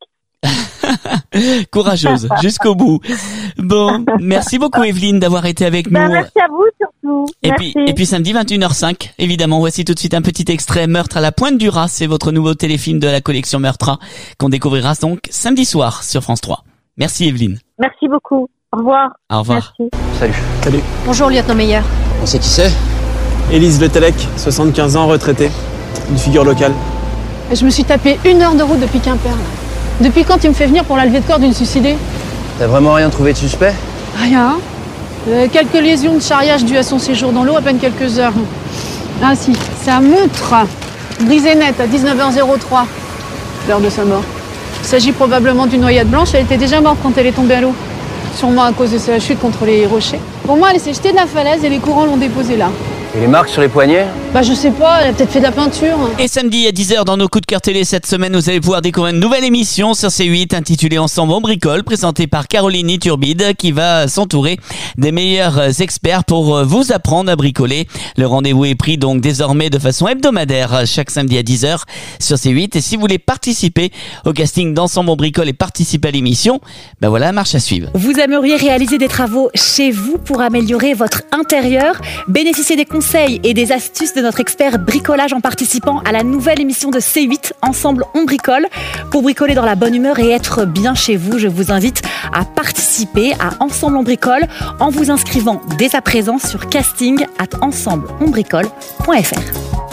Courageuse, jusqu'au bout. Bon, merci beaucoup Evelyne d'avoir été avec nous. Ben, merci à vous surtout. Et Merci. puis, et puis samedi vingt et une heures cinq, évidemment, voici tout de suite un petit extrait Meurtre à la pointe du Raz, c'est votre nouveau téléfilm de la collection Meurtra qu'on découvrira donc samedi soir sur France trois. Merci Evelyne. Merci beaucoup. Au revoir. Au revoir. Merci. Salut. Salut. Bonjour, lieutenant Meyer. On sait qui c'est Élise Le Tellec, soixante-quinze ans, retraitée. Une figure locale. Et je me suis tapé une heure de route depuis Quimper. Là. Depuis quand il me fait venir pour la levée de corps d'une suicidée? T'as vraiment rien trouvé de suspect? Rien. Euh, quelques lésions de charriage dues à son séjour dans l'eau, à peine quelques heures. Ah si, sa montre, brisée nette à dix-neuf heures zéro trois, l'heure de sa mort. Il s'agit probablement d'une noyade blanche, elle était déjà morte quand elle est tombée à l'eau. Sûrement à cause de sa chute contre les rochers. Pour moi, elle s'est jetée de la falaise et les courants l'ont déposée là. Et les marques sur les poignets? Bah je sais pas, elle a peut-être fait de la peinture. Et samedi à dix heures dans nos coups de cœur télé cette semaine, vous allez pouvoir découvrir une nouvelle émission sur C huit intitulée Ensemble on bricole, présentée par Caroline Iturbide, qui va s'entourer des meilleurs experts pour vous apprendre à bricoler. Le rendez-vous est pris donc désormais de façon hebdomadaire chaque samedi à dix heures sur C huit. Et si vous voulez participer au casting d'Ensemble on bricole et participer à l'émission, ben voilà la marche à suivre. Vous aimeriez réaliser des travaux chez vous pour améliorer votre intérieur? Bénéficiez des conseils et des astuces de notre expert bricolage en participant à la nouvelle émission de C huit, Ensemble on bricole. Pour bricoler dans la bonne humeur et être bien chez vous, je vous invite à participer à Ensemble on bricole en vous inscrivant dès à présent sur casting arobase ensemble on bricole point f r.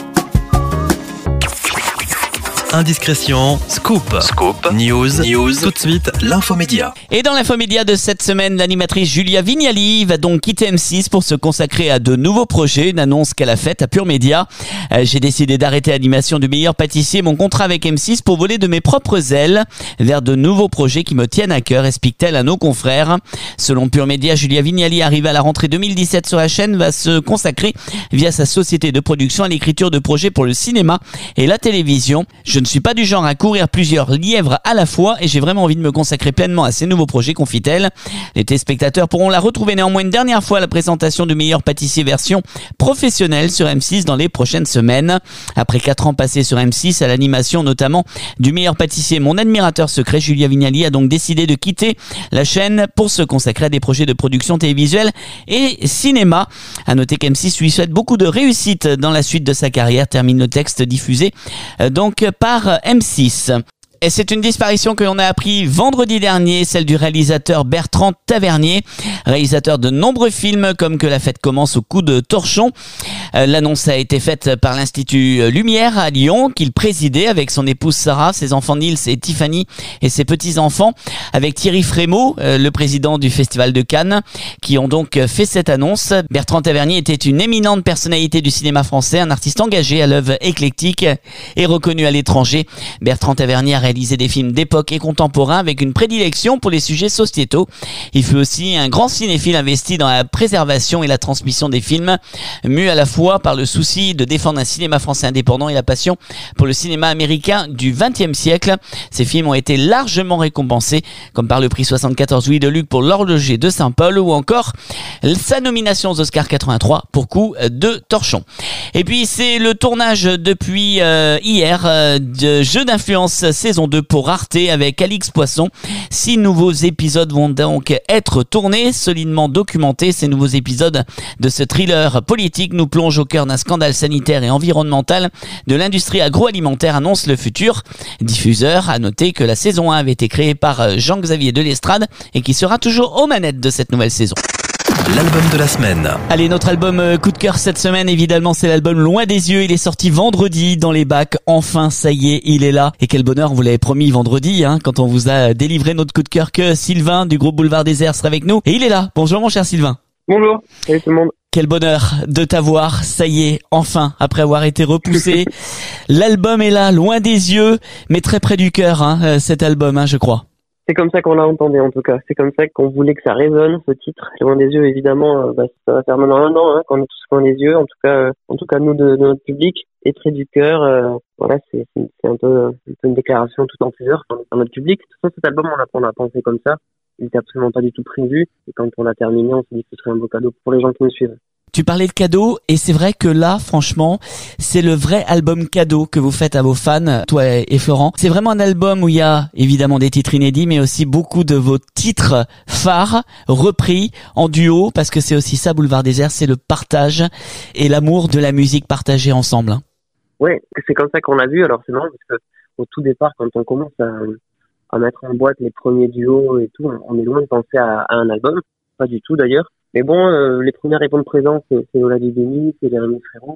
Indiscrétion, scoop, scoop, news, news, tout de suite, l'infomédia. Et dans l'infomédia de cette semaine, l'animatrice Julia Vignali va donc quitter M six pour se consacrer à de nouveaux projets, une annonce qu'elle a faite à Pure Média. Euh, j'ai décidé d'arrêter l'animation du meilleur pâtissier, mon contrat avec M six, pour voler de mes propres ailes vers de nouveaux projets qui me tiennent à cœur, explique-t-elle à nos confrères. Selon Pure Média, Julia Vignali, arrivée à la rentrée deux mille dix-sept sur la chaîne, va se consacrer via sa société de production à l'écriture de projets pour le cinéma et la télévision. Je Je ne suis pas du genre à courir plusieurs lièvres à la fois et j'ai vraiment envie de me consacrer pleinement à ces nouveaux projets, confie-t-elle. Les téléspectateurs pourront la retrouver néanmoins une dernière fois à la présentation du meilleur pâtissier version professionnelle sur M six dans les prochaines semaines. Après quatre ans passés sur M six à l'animation notamment du meilleur pâtissier, mon admirateur secret, Julia Vignali a donc décidé de quitter la chaîne pour se consacrer à des projets de production télévisuelle et cinéma. À noter qu'M six lui souhaite beaucoup de réussite dans la suite de sa carrière, termine le texte diffusé euh, donc par M six. Et c'est une disparition que l'on a appris vendredi dernier, celle du réalisateur Bertrand Tavernier, réalisateur de nombreux films comme Que la fête commence au coup de torchon. Euh, l'annonce a été faite par l'Institut Lumière à Lyon, qu'il présidait avec son épouse Sarah, ses enfants Nils et Tiffany et ses petits-enfants, avec Thierry Frémaux, euh, le président du Festival de Cannes, qui ont donc fait cette annonce. Bertrand Tavernier était une éminente personnalité du cinéma français, un artiste engagé à l'œuvre éclectique et reconnu à l'étranger. Bertrand Tavernier a réalisé des films d'époque et contemporains avec une prédilection pour les sujets sociétaux. Il fut aussi un grand cinéphile investi dans la préservation et la transmission des films, mu à la fois par le souci de défendre un cinéma français indépendant et la passion pour le cinéma américain du vingtième siècle. Ces films ont été largement récompensés, comme par le prix soixante-quatorze Louis de Luc pour L'Horloger de Saint-Paul ou encore sa nomination aux Oscars quatre-vingt-trois pour Coup de torchon. Et puis c'est le tournage depuis euh, hier euh, de Jeux d'influence saison deux pour Arte avec Alix Poisson. Six nouveaux épisodes vont donc être tournés, solidement documentés. Ces nouveaux épisodes de ce thriller politique nous plongent au cœur d'un scandale sanitaire et environnemental de l'industrie agroalimentaire, annonce le futur diffuseur. À noter que la saison un avait été créée par Jean-Xavier Delestrade et qui sera toujours aux manettes de cette nouvelle saison. L'album de la semaine. Allez, notre album euh, coup de cœur cette semaine, évidemment, c'est l'album Loin des yeux. Il est sorti vendredi dans les bacs. Enfin, ça y est, il est là. Et quel bonheur, on vous l'avait promis vendredi, hein, quand on vous a délivré notre coup de cœur, que Sylvain du groupe Boulevard Désert sera avec nous. Et il est là. Bonjour mon cher Sylvain. Bonjour, salut tout le monde. Quel bonheur de t'avoir, ça y est, enfin, après avoir été repoussé. L'album est là, loin des yeux, mais très près du cœur, hein, cet album, hein, je crois. C'est comme ça qu'on l'a entendu en tout cas. C'est comme ça qu'on voulait que ça résonne, ce titre. Loin des yeux, évidemment, euh, bah, ça va faire maintenant un an hein, qu'on est tous loin des yeux. En tout cas, euh, en tout cas nous de, de notre public et près du cœur. Euh, voilà, c'est, c'est, c'est un peu, un peu une déclaration tout en plusieurs dans, dans notre public. Tout ça, cet album, on a, on a pensé comme ça. Il n'était absolument pas du tout prévu. Et quand on l'a terminé, on s'est dit que ce serait un beau cadeau pour les gens qui nous suivent. Tu parlais de cadeaux et c'est vrai que là, franchement, c'est le vrai album cadeau que vous faites à vos fans, toi et Florent. C'est vraiment un album où il y a évidemment des titres inédits, mais aussi beaucoup de vos titres phares repris en duo, parce que c'est aussi ça, Boulevard Désert, c'est le partage et l'amour de la musique partagée ensemble. Oui, c'est comme ça qu'on l'a vu. Alors c'est marrant parce que au tout départ, quand on commence à, à mettre en boîte les premiers duos et tout, on est loin de penser à, à un album, pas du tout d'ailleurs. Mais bon, euh, les premières réponses présentes, c'est, c'est Lola Dubéni, c'est Jérémy Frérot.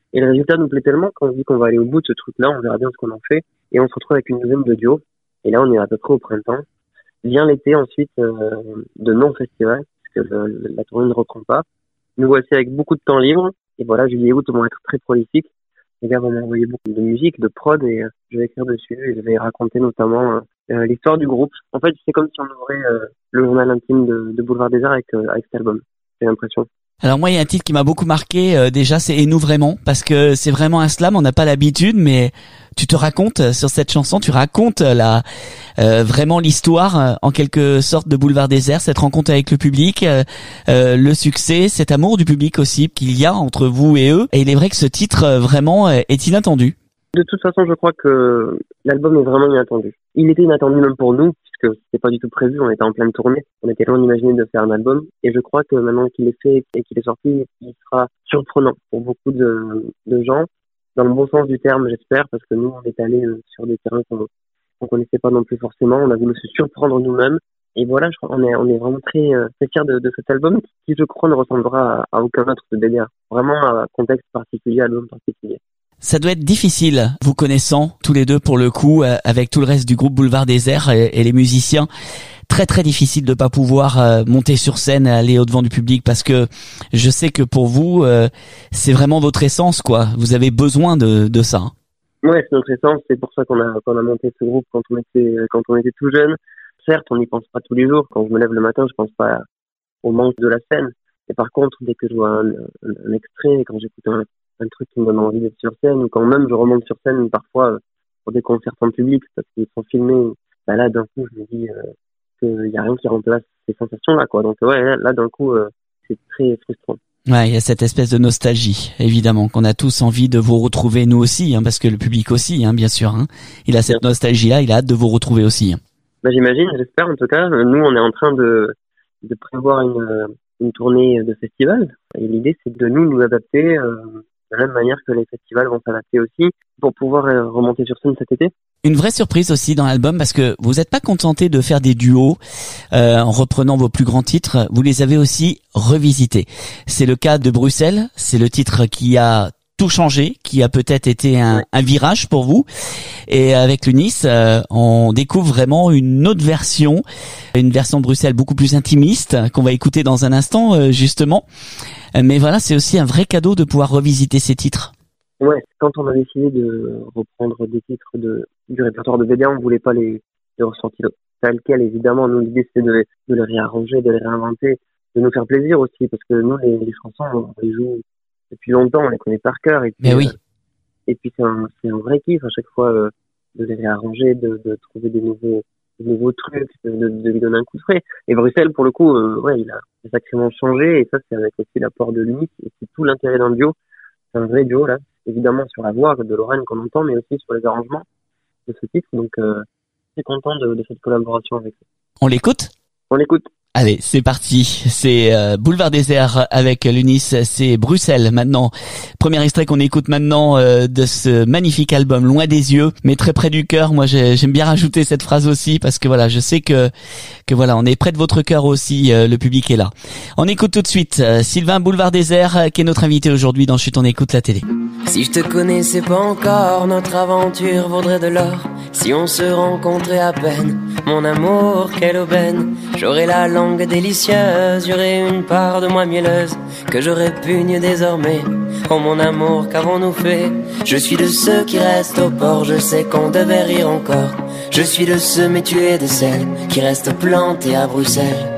Et le résultat nous plaît tellement qu'on se dit qu'on va aller au bout de ce truc-là, on verra bien ce qu'on en fait. Et on se retrouve avec une douzaine de duos. Et là, on est à peu près au printemps. Vient l'été ensuite euh, de non-festival, parce que le, la tournée ne reprend pas. Nous voici avec beaucoup de temps libre. Et voilà, juillet et août vont être très prolifiques. Les gars vont m'envoyer beaucoup de musique, de prod, et euh, je vais écrire dessus. Et je vais raconter notamment euh, l'histoire du groupe. En fait, c'est comme si on ouvrait euh, le journal intime de, de Boulevard Désert avec, euh, avec cet album. J'ai l'impression. Alors moi, il y a un titre qui m'a beaucoup marqué, euh, déjà, c'est « Et nous vraiment », parce que c'est vraiment un slam, on n'a pas l'habitude, mais tu te racontes euh, sur cette chanson, tu racontes euh, la euh, vraiment l'histoire, euh, en quelque sorte, de Boulevard Désert, cette rencontre avec le public, euh, euh, le succès, cet amour du public aussi qu'il y a entre vous et eux. Et il est vrai que ce titre, euh, vraiment, euh, est inattendu. De toute façon, je crois que l'album est vraiment inattendu. Il était inattendu même pour nous, puisque c'était pas du tout prévu, on était en pleine tournée. On était loin d'imaginer de faire un album. Et je crois que maintenant qu'il est fait et qu'il est sorti, il sera surprenant pour beaucoup de, de gens. Dans le bon sens du terme, j'espère, parce que nous, on est allés sur des terrains qu'on qu'on connaissait pas non plus forcément. On a voulu se surprendre nous-mêmes. Et voilà, je crois qu'on est, on est vraiment très, très fiers de, de cet album, qui, je crois, ne ressemblera à, à aucun autre de B D A. Vraiment à un contexte particulier, à album particulier. Ça doit être difficile, vous connaissant tous les deux pour le coup, euh, avec tout le reste du groupe Boulevard Désert et, et les musiciens. Très très difficile de pas pouvoir euh, monter sur scène et aller au devant du public, parce que je sais que pour vous, euh, c'est vraiment votre essence, quoi. Vous avez besoin de, de ça. Ouais, c'est notre essence. C'est pour ça qu'on a, qu'on a monté ce groupe quand on était, quand on était tout jeune. Certes, on n'y pense pas tous les jours. Quand je me lève le matin, je pense pas au manque de la scène. Et par contre, dès que je vois un, un, un extrait, quand j'écoute un un truc qui me donne envie d'être sur scène, ou quand même je remonte sur scène parfois euh, pour des concerts en public parce qu'ils sont filmés, bah là d'un coup je me dis euh, qu'il y a rien qui remplace ces sensations là, quoi. Donc ouais, là, là d'un coup euh, c'est très frustrant. Ouais, il y a cette espèce de nostalgie, évidemment, qu'on a tous envie de vous retrouver, nous aussi, hein, parce que le public aussi, hein, bien sûr, hein, il a cette nostalgie-là, il a hâte de vous retrouver aussi. Hein. Bah j'imagine, j'espère en tout cas. Nous on est en train de de prévoir une une tournée de festival, et l'idée c'est de nous nous adapter euh, de la même manière que les festivals vont s'adapter aussi pour pouvoir remonter sur scène cet été. Une vraie surprise aussi dans l'album, parce que vous n'êtes pas contenté de faire des duos euh, en reprenant vos plus grands titres, vous les avez aussi revisités. C'est le cas de Bruxelles, c'est le titre qui a tout changé, qui a peut-être été un, un virage pour vous. Et avec l'Unice, euh, on découvre vraiment une autre version, une version de Bruxelles beaucoup plus intimiste, qu'on va écouter dans un instant, euh, justement. Mais voilà, c'est aussi un vrai cadeau de pouvoir revisiter ces titres. Ouais, quand on a décidé de reprendre des titres de, du répertoire de B D A, on voulait pas les, les ressortir tels quels, évidemment. Nous, l'idée, c'était de, de les réarranger, de les réinventer, de nous faire plaisir aussi, parce que nous, les, les chansons, on les joue depuis longtemps, on les connaît par cœur. Et puis, Mais oui. Euh, et puis, c'est un, c'est un vrai kiff à chaque fois euh, de les réarranger, de, de trouver des nouveaux, des nouveaux trucs, de, de, de lui donner un coup de frais. Et Bruxelles, pour le coup, euh, ouais, il a sacrément changé, et ça, c'est avec aussi l'apport de l'Unice, et c'est tout l'intérêt d'un duo. C'est un vrai duo, là. Évidemment, sur la voix de Lorraine qu'on entend, mais aussi sur les arrangements de ce titre. Donc, euh, je suis content de, de cette collaboration avec eux. On l'écoute ? On l'écoute. Allez, c'est parti. C'est euh, Boulevard Désert avec l'Unice, c'est Bruxelles maintenant. Premier extrait qu'on écoute maintenant euh, de ce magnifique album Loin des yeux, mais très près du cœur. Moi, j'ai, j'aime bien rajouter cette phrase aussi, parce que voilà, je sais que que voilà, on est près de votre cœur aussi. Euh, le public est là. On écoute tout de suite euh, Sylvain Boulevard Désert, euh, qui est notre invité aujourd'hui dans Chut, on écoute la télé. Si je te connaissais pas encore, notre aventure vaudrait de l'or. Si on se rencontrait à peine, mon amour, quelle aubaine. J'aurais la langue délicieuse, y'aurait une part de moi mielleuse que je répugne désormais. Oh mon amour, qu'avons-nous fait? Je suis de ceux qui restent au port, je sais qu'on devait rire encore. Je suis de ceux, mais tu es de celles qui restent plantées à Bruxelles.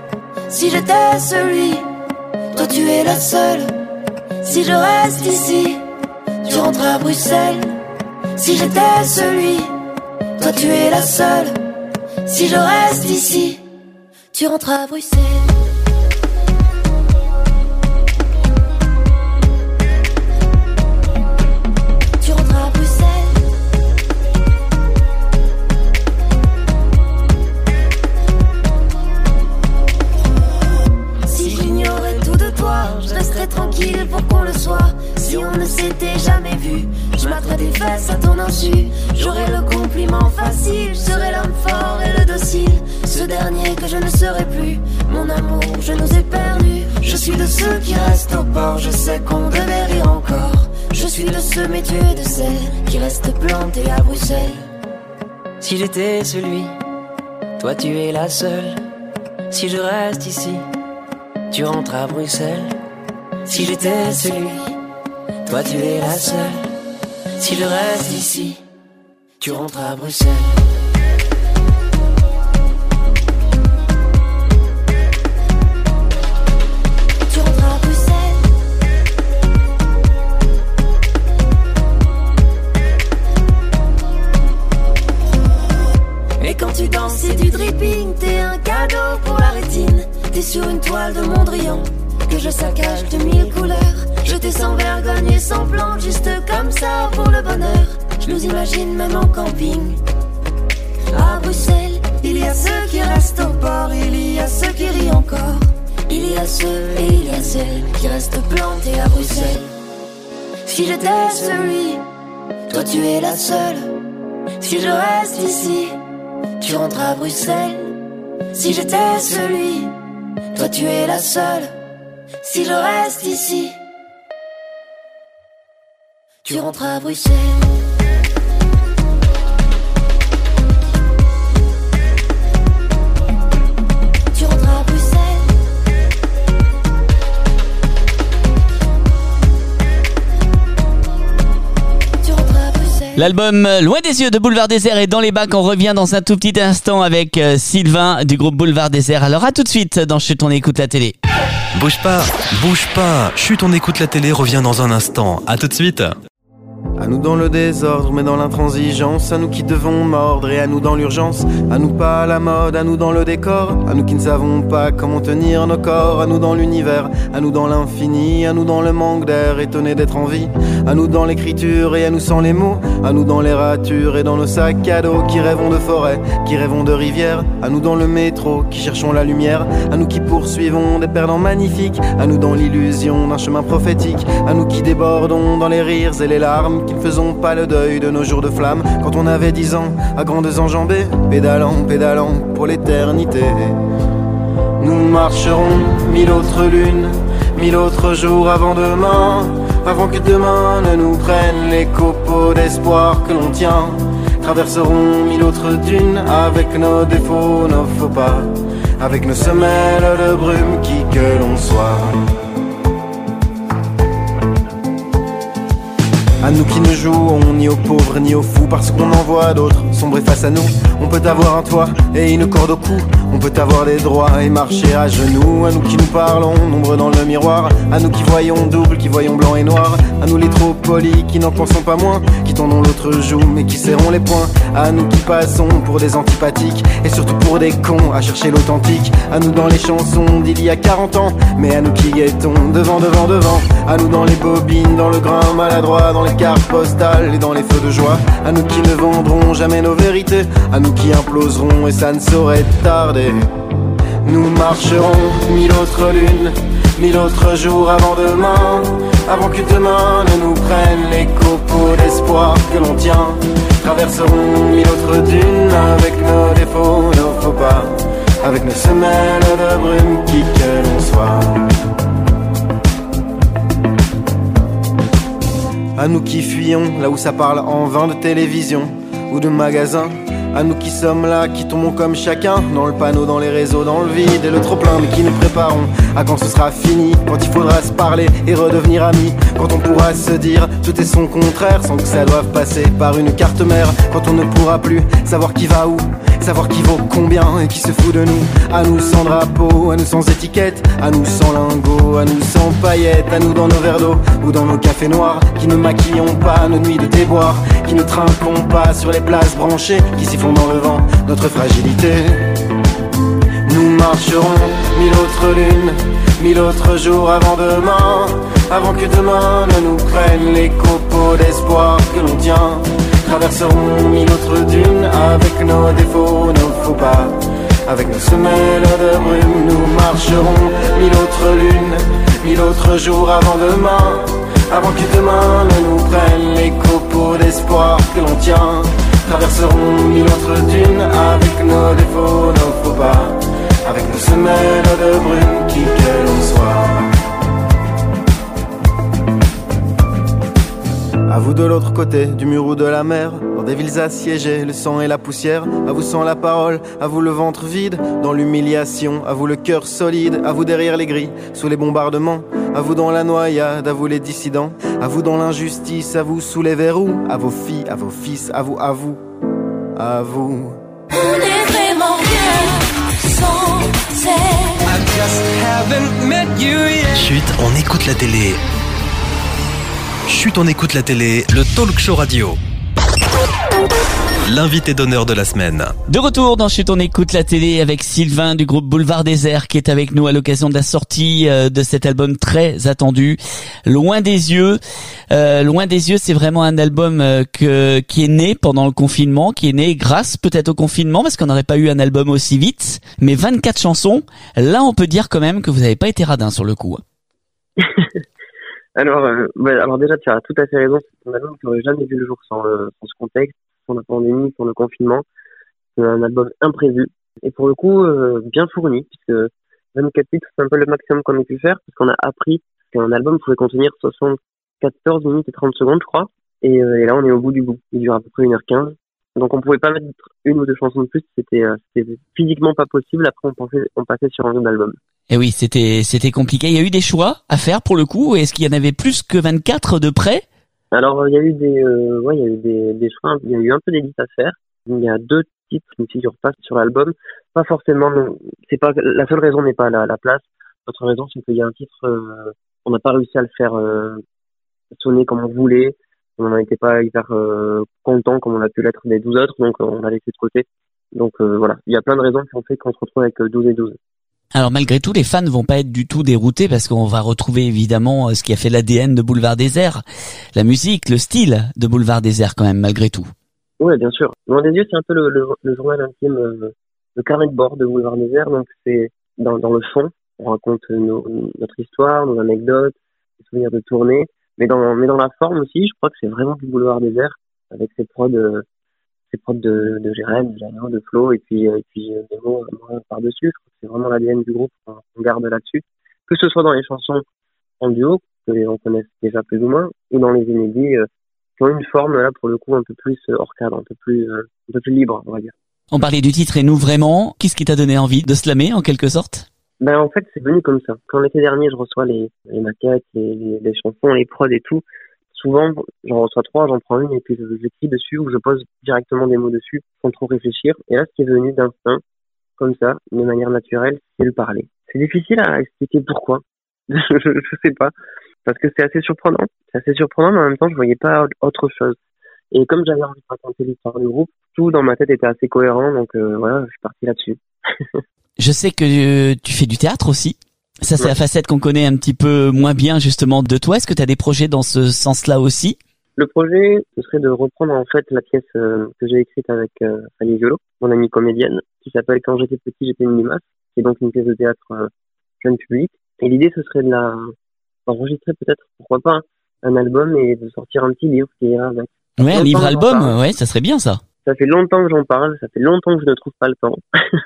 Si j'étais celui, toi tu es la seule. Si je reste ici, tu rentres à Bruxelles. Si j'étais celui, toi tu es la seule. Si je reste ici, tu rentres à Bruxelles. Tu rentres à Bruxelles. Si j'ignorais tout de toi, je resterais tranquille pour qu'on le soit. Si on ne s'était jamais vu, je m'attrape des fesses à ton insu. J'aurais le compliment facile, je serais l'homme fort et le docile. Ce dernier que je ne serai plus, mon amour, je nous ai perdus. Je suis de ceux qui restent au port, je sais qu'on devait rire encore. Je suis de ceux mais tu es de celles qui restent plantées à Bruxelles. Si j'étais celui, toi tu es la seule. Si je reste ici, tu rentres à Bruxelles. Si j'étais celui, toi tu es la seule. Si je reste ici, tu rentres à Bruxelles. Tu rentres à Bruxelles. Et quand tu danses c'est du dripping, t'es un cadeau pour la rétine. T'es sur une toile de Mondrian que je saccage de mille couleurs. Je t'ai sans vergogne et sans plan, juste comme ça pour le bonheur. Je nous imagine même en camping. À Bruxelles, il y a ceux qui restent au port, il y a ceux qui rient encore. Il y a ceux et il y a celles qui restent plantés à Bruxelles. Si j'étais celui, toi tu es la seule. Si je reste ici, tu rentres à Bruxelles. Si j'étais celui, toi tu es la seule. Si je reste ici, tu rentres à Bruxelles. Tu rentres à Bruxelles. Tu rentres à Bruxelles. L'album Loin des yeux de Boulevard Désert est dans les bacs. On revient dans un tout petit instant avec euh, Sylvain du groupe Boulevard Désert. Alors à tout de suite dans Chut, on écoute la télé. Bouge pas, bouge pas. Chut, on écoute la télé revient dans un instant. À tout de suite. À nous dans le désordre, mais dans l'intransigeance. À nous qui devons mordre et à nous dans l'urgence. À nous pas à la mode, à nous dans le décor. À nous qui ne savons pas comment tenir nos corps. À nous dans l'univers, à nous dans l'infini. À nous dans le manque d'air, étonnés d'être en vie. À nous dans l'écriture et à nous sans les mots. À nous dans les ratures et dans nos sacs à dos. Qui rêvons de forêt, qui rêvons de rivière. À nous dans le métro, qui cherchons la lumière. À nous qui poursuivons des perdants magnifiques. À nous dans l'illusion d'un chemin prophétique. À nous qui débordons dans les rires et les larmes. Qui ne faisons pas le deuil de nos jours de flamme. Quand on avait dix ans, à grandes enjambées, pédalant, pédalant pour l'éternité. Nous marcherons mille autres lunes, mille autres jours avant demain. Avant que demain ne nous prenne les copeaux d'espoir que l'on tient. Traverserons mille autres dunes avec nos défauts, nos faux pas. Avec nos semelles de brume, qui que l'on soit. À nous qui ne jouons ni aux pauvres ni aux fous, parce qu'on en voit d'autres sombrer face à nous. On peut avoir un toit et une corde au cou. On peut avoir des droits et marcher à genoux. À nous qui nous parlons, nombreux dans le miroir. À nous qui voyons double, qui voyons blanc et noir. À nous les trop polis, qui n'en pensons pas moins. Qui tendons l'autre joue, mais qui serrons les poings. À nous qui passons pour des antipathiques, et surtout pour des cons à chercher l'authentique. À nous dans les chansons d'il y a quarante ans, mais à nous qui guettons devant, devant, devant. À nous dans les bobines, dans le grain maladroit, dans les cartes postales et dans les feux de joie. À nous qui ne vendrons jamais nos vérités. À nous qui imploserons et ça ne saurait tarder. Nous marcherons mille autres lunes, mille autres jours avant demain. Avant que demain ne nous prenne les copeaux d'espoir que l'on tient. Traverserons mille autres dunes avec nos défauts, nos faux pas. Avec nos semelles de brume, qui que l'on soit. À nous qui fuyons là où ça parle en vain de télévision ou de magasins. À nous qui sommes là, qui tombons comme chacun dans le panneau, dans les réseaux, dans le vide et le trop plein, mais qui nous préparons à quand ce sera fini, quand il faudra se parler et redevenir amis, quand on pourra se dire tout est son contraire sans que ça doive passer par une carte mère, quand on ne pourra plus savoir qui va où, savoir qui vaut combien et qui se fout de nous. À nous sans drapeau, à nous sans étiquette, à nous sans lingots, à nous sans paillettes, à nous dans nos verres d'eau ou dans nos cafés noirs, qui ne maquillons pas nos nuits de déboire, qui ne trinquons pas sur les places branchées, qui sifflons dans le vent notre fragilité. Nous marcherons mille autres lunes, mille autres jours avant demain, avant que demain ne nous prenne les copeaux d'espoir que l'on tient. Traverserons mille autres dunes avec nos défauts, nos faux pas. Avec nos semelles de brume, nous marcherons mille autres lunes, mille autres jours avant demain, avant que demain ne nous prenne les copeaux d'espoir que l'on tient. Traverserons mille autres dunes avec nos défauts, nos faux pas. Avec nos semelles de brume, qui que l'on soit. vous de l'autre côté du mur ou de la mer, dans des villes assiégées, le sang et la poussière. À vous sans la parole, à vous le ventre vide, dans l'humiliation, à vous le cœur solide, à vous derrière les grilles, sous les bombardements, à vous dans la noyade, à vous les dissidents, à vous dans l'injustice, à vous sous les verrous, à vos filles, à vos fils, à vous, à vous, à vous. On est vraiment bien sans elle. I just haven't met you yet. Chut, on écoute la télé. Chut, on écoute la télé, le talk show radio. L'invité d'honneur de la semaine. De retour dans Chut, on écoute la télé avec Sylvain du groupe Boulevard Désert qui est avec nous à l'occasion de la sortie euh, de cet album très attendu, Loin des yeux. Euh, Loin des yeux, c'est vraiment un album euh, que qui est né pendant le confinement, qui est né grâce peut-être au confinement parce qu'on n'aurait pas eu un album aussi vite. Mais vingt-quatre chansons, là on peut dire quand même que vous n'avez pas été radin sur le coup. Alors, euh, bah, alors déjà, tu as tout à fait raison. C'est un album qui n'aurait jamais vu le jour sans, euh, sans ce contexte, sans la pandémie, sans le confinement. C'est un album imprévu et pour le coup euh, bien fourni, puisque vingt-quatre titres, c'est un peu le maximum qu'on ait pu faire, parce qu'on a appris qu'un album pouvait contenir soixante-quatorze minutes et trente secondes, je crois. Et, euh, et là, on est au bout du bout. Il dure à peu près une heure quinze. Donc, on pouvait pas mettre une ou deux chansons de plus. C'était, euh, c'était physiquement pas possible. Après, on passait, on passait sur un autre album. Et oui, c'était c'était compliqué. Il y a eu des choix à faire pour le coup. Est-ce qu'il y en avait plus que vingt-quatre de près? Alors, il y a eu des, euh, ouais, il y a eu des, des choix. Il y a eu un peu d'édits à faire. Il y a deux titres qui ne figurent pas sur l'album. Pas forcément. Non, c'est pas la seule raison n'est pas la, la place. L'autre raison, c'est qu'il y a un titre. Euh, on n'a pas réussi à le faire euh, sonner comme on voulait. On n'en était pas hyper euh, content comme on a pu l'être des douze autres, donc euh, on l'a laissé de côté. Donc euh, voilà, il y a plein de raisons qui ont fait qu'on se retrouve avec euh, douze et douze. Alors malgré tout, les fans vont pas être du tout déroutés parce qu'on va retrouver évidemment ce qui a fait l'A D N de Boulevard Désert, la musique, le style de Boulevard Désert quand même malgré tout. Oui, bien sûr. Loin des yeux, c'est un peu le, le, le journal intime, euh, le carnet de bord de Boulevard Désert. Donc c'est dans, dans le fond, on raconte nos, notre histoire, nos anecdotes, les souvenirs de tournée. Mais dans, mais dans la forme aussi, je crois que c'est vraiment du Boulevard Désert, avec ses prods, euh, ses prods de, de Jérém, de Jano, de Flo, et puis, euh, et puis euh, des mots euh, par-dessus. Je crois que c'est vraiment l'A D N du groupe qu'on garde là-dessus. Que ce soit dans les chansons en duo, que les gens connaissent déjà plus ou moins, ou dans les inédits, euh, qui ont une forme, là, pour le coup, un peu plus euh, hors cadre, un peu plus, euh, un peu plus libre, on va dire. On parlait du titre et nous vraiment, qu'est-ce qui t'a donné envie de slammer en quelque sorte? Ben en fait c'est venu comme ça. Quand l'été dernier je reçois les, les maquettes, les, les, les chansons, les prods et tout, souvent j'en reçois trois, j'en prends une et puis j'écris dessus ou je pose directement des mots dessus sans trop réfléchir. Et là ce qui est venu d'instinct, comme ça, de manière naturelle, c'est le parler. C'est difficile à expliquer pourquoi. je, je sais pas. Parce que c'est assez surprenant. C'est assez surprenant mais en même temps je voyais pas autre chose. Et comme j'avais envie de raconter l'histoire du groupe, tout dans ma tête était assez cohérent donc euh, voilà, je suis parti là-dessus. Je sais que tu fais du théâtre aussi. Ça, c'est ouais. La facette qu'on connaît un petit peu moins bien justement de toi. Est-ce que tu as des projets dans ce sens-là aussi? Le projet, ce serait de reprendre en fait la pièce euh, que j'ai écrite avec euh, Fanny Violo, mon amie comédienne, qui s'appelle Quand j'étais petit, j'étais une limace, qui est donc une pièce de théâtre euh, jeune public. Et l'idée, ce serait de la enregistrer peut-être, pourquoi pas, hein, un album et de sortir un petit livre qui ira avec. Ouais, un livre-album, ouais, ça serait bien ça. Ça fait longtemps que j'en parle, ça fait longtemps que je ne trouve pas le temps.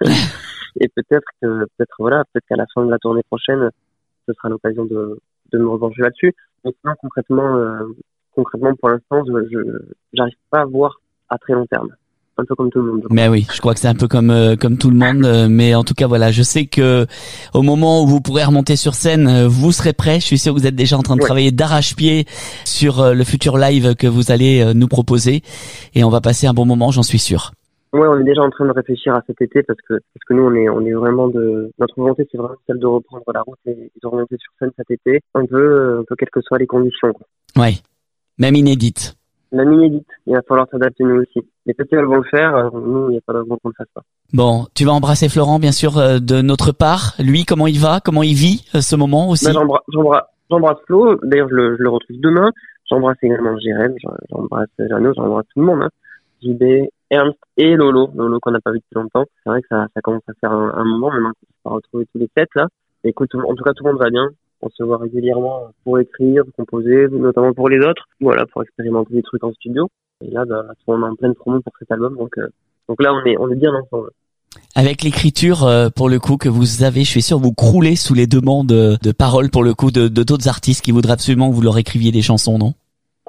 Et peut-être que, peut-être voilà, peut-être qu'à la fin de la tournée prochaine, ce sera l'occasion de, de me revancher là-dessus. Mais sinon, concrètement, euh, concrètement, pour l'instant, je, je, j'arrive pas à voir à très long terme. Un peu comme tout le monde. Mais oui, je crois que c'est un peu comme euh, comme tout le monde. Euh, mais en tout cas, voilà, je sais que au moment où vous pourrez remonter sur scène, euh, vous serez prêts. Je suis sûr que vous êtes déjà en train de ouais. travailler d'arrache-pied sur euh, le futur live que vous allez euh, nous proposer, et on va passer un bon moment, j'en suis sûr. Ouais, on est déjà en train de réfléchir à cet été parce que parce que nous on est on est vraiment de notre volonté c'est vraiment celle de reprendre la route et de remonter sur scène cet été, un peu un peu quelles que soient les conditions. Quoi. Ouais, même inédite. Même inédite, il va falloir s'adapter nous aussi. Les festivals vont le faire, nous il n'y a pas de raison qu'on ne le fasse pas. Bon, tu vas embrasser Florent bien sûr euh, de notre part. Lui, comment il va, comment il vit euh, ce moment aussi? Ben, j'embrasse j'embrasse j'embrasse Flo. D'ailleurs je le je le retrouve demain. J'embrasse également Jérém, j'embrasse Jano, j'embrasse tout le monde. Hein. J B, Ernst et Lolo, Lolo qu'on n'a pas vu depuis longtemps. C'est vrai que ça, ça commence à faire un, un moment maintenant qu'on va retrouver tous les sept là. Et écoute, en tout cas tout le monde va bien. On se voit régulièrement pour écrire, pour composer, notamment pour les autres. Voilà, pour expérimenter des trucs en studio. Et là, bah, on est en pleine promo pour cet album, donc euh, donc là on est on est bien ensemble. Avec l'écriture, euh, pour le coup, que vous avez, je suis sûr, vous croulez sous les demandes de, de paroles, pour le coup, de, de d'autres artistes qui voudraient absolument que vous leur écriviez des chansons, non?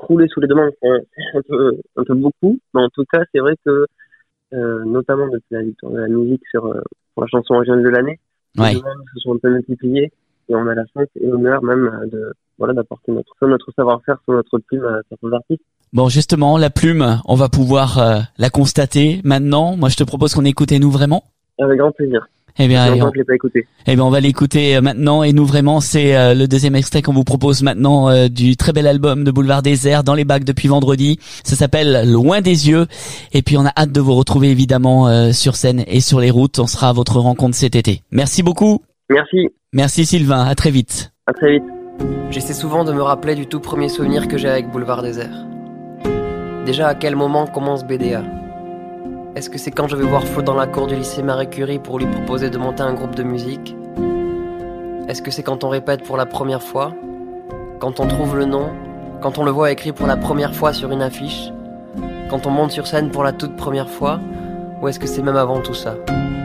crouler sous les demandes, c'est un peu, un peu beaucoup. Mais en tout cas, c'est vrai que, euh, notamment depuis la victoire de la musique sur, euh, pour la chanson originale de l'année, ouais. les demandes se sont un peu multipliées et on a la chance et l'honneur même de, voilà, d'apporter notre, notre savoir-faire sur notre plume à certains artistes. Bon, justement, la plume, on va pouvoir euh, la constater maintenant. Moi, je te propose qu'on écoute Et nous vraiment. Avec grand plaisir. Eh bien, allez, on... je l'ai pas écouté. Eh bien, on va l'écouter maintenant. Et nous vraiment, c'est euh, le deuxième extrait qu'on vous propose maintenant euh, du très bel album de Boulevard Désert dans les bacs depuis vendredi. Ça s'appelle Loin des yeux. Et puis, on a hâte de vous retrouver évidemment euh, sur scène et sur les routes. On sera à votre rencontre cet été. Merci beaucoup. Merci. Merci Sylvain. À très vite. À très vite. J'essaie souvent de me rappeler du tout premier souvenir que j'ai avec Boulevard Désert. Déjà, à quel moment commence B D A ? Est-ce que c'est quand je vais voir Flo dans la cour du lycée Marie Curie pour lui proposer de monter un groupe de musique ? Est-ce que c'est quand on répète pour la première fois ? Quand on trouve le nom ? Quand on le voit écrit pour la première fois sur une affiche ? Quand on monte sur scène pour la toute première fois ? Ou est-ce que c'est même avant tout ça ?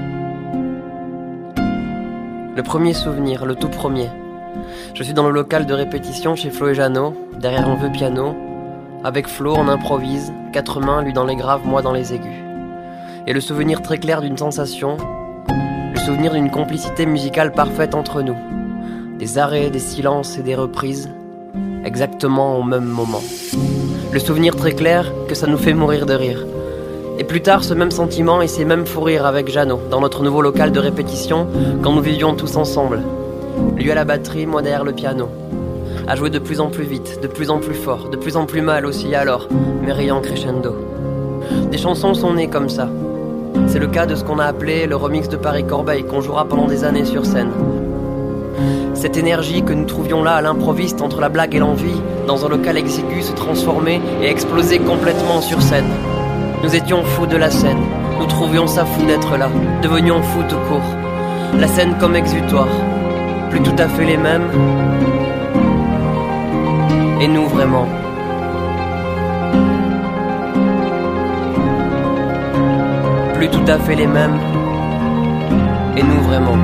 Le premier souvenir, le tout premier. Je suis dans le local de répétition chez Flo et Jeannot, derrière un vieux piano. Avec Flo, on improvise, quatre mains, lui dans les graves, moi dans les aigus. Et le souvenir très clair d'une sensation, le souvenir d'une complicité musicale parfaite entre nous. Des arrêts, des silences et des reprises, exactement au même moment. Le souvenir très clair que ça nous fait mourir de rire. Et plus tard, ce même sentiment et ces mêmes fous rires avec Jeannot, dans notre nouveau local de répétition, quand nous vivions tous ensemble. Lui à la batterie, moi derrière le piano. À jouer de plus en plus vite, de plus en plus fort, de plus en plus mal aussi alors, mais riant crescendo. Des chansons sont nées comme ça. C'est le cas de ce qu'on a appelé le remix de Paris-Corbeil, qu'on jouera pendant des années sur scène. Cette énergie que nous trouvions là à l'improviste entre la blague et l'envie, dans un local exigu, se transformer et exploser complètement sur scène. Nous étions fous de la scène, nous trouvions ça fou d'être là, devenions fous tout court. La scène comme exutoire, plus tout à fait les mêmes. Et nous vraiment. Plus tout à fait les mêmes. Et nous vraiment.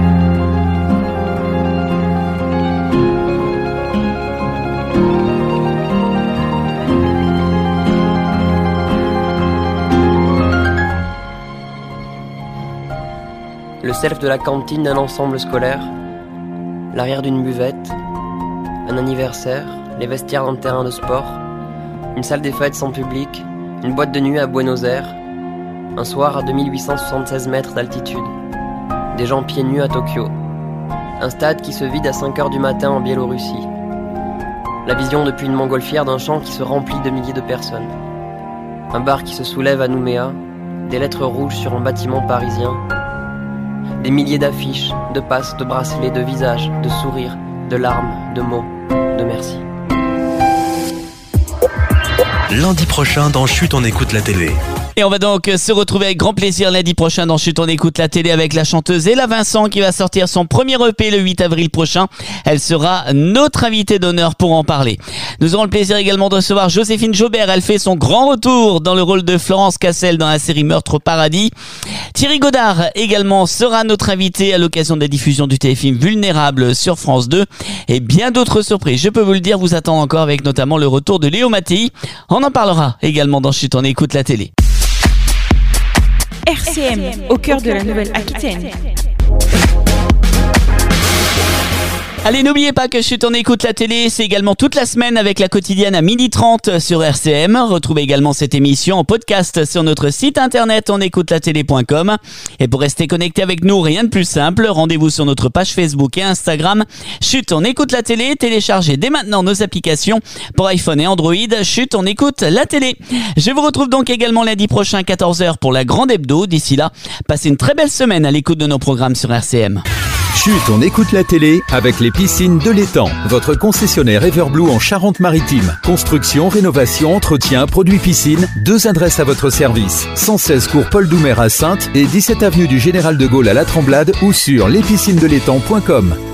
Le self de la cantine d'un ensemble scolaire, l'arrière d'une buvette, un anniversaire, les vestiaires d'un terrain de sport, une salle des fêtes sans public, une boîte de nuit à Buenos Aires, un soir à deux mille huit cent soixante-seize mètres d'altitude, des gens pieds nus à Tokyo, un stade qui se vide à cinq heures du matin en Biélorussie, la vision depuis une montgolfière d'un champ qui se remplit de milliers de personnes, un bar qui se soulève à Nouméa, des lettres rouges sur un bâtiment parisien, des milliers d'affiches, de passes, de bracelets, de visages, de sourires, de larmes, de mots, de merci. Lundi prochain dans Chut, on écoute la télé. Et on va donc se retrouver avec grand plaisir lundi prochain dans Chut, on écoute la télé avec la chanteuse Ella Vincent qui va sortir son premier E P le huit avril prochain. Elle sera notre invitée d'honneur pour en parler. Nous aurons le plaisir également de recevoir Joséphine Jaubert. Elle fait son grand retour dans le rôle de Florence Cassel dans la série Meurtre au paradis. Thierry Godard également sera notre invité à l'occasion de la diffusion du téléfilm Vulnérable sur France deux. Et bien d'autres surprises, je peux vous le dire, vous attendent encore avec notamment le retour de Léo Mattei. On en parlera également dans Chut, on écoute la télé. R C M, au cœur de la Nouvelle-Aquitaine. Allez, n'oubliez pas que Chut, on écoute la télé, c'est également toute la semaine avec la quotidienne à midi trente sur R C M. Retrouvez également cette émission en podcast sur notre site internet on écoute la télé point com. Et pour rester connecté avec nous, rien de plus simple, rendez-vous sur notre page Facebook et Instagram. Chut, on écoute la télé, téléchargez dès maintenant nos applications pour iPhone et Android. Chut, on écoute la télé. Je vous retrouve donc également lundi prochain à quatorze heures pour la grande hebdo. D'ici là, passez une très belle semaine à l'écoute de nos programmes sur R C M. Chut, on écoute la télé avec les piscines de l'étang. Votre concessionnaire Everblue en Charente-Maritime. Construction, rénovation, entretien, produits piscine. Deux adresses à votre service. cent seize cours Paul Doumer à Saintes et dix-sept avenue du Général de Gaulle à La Tremblade ou sur les piscines de l'étang point com.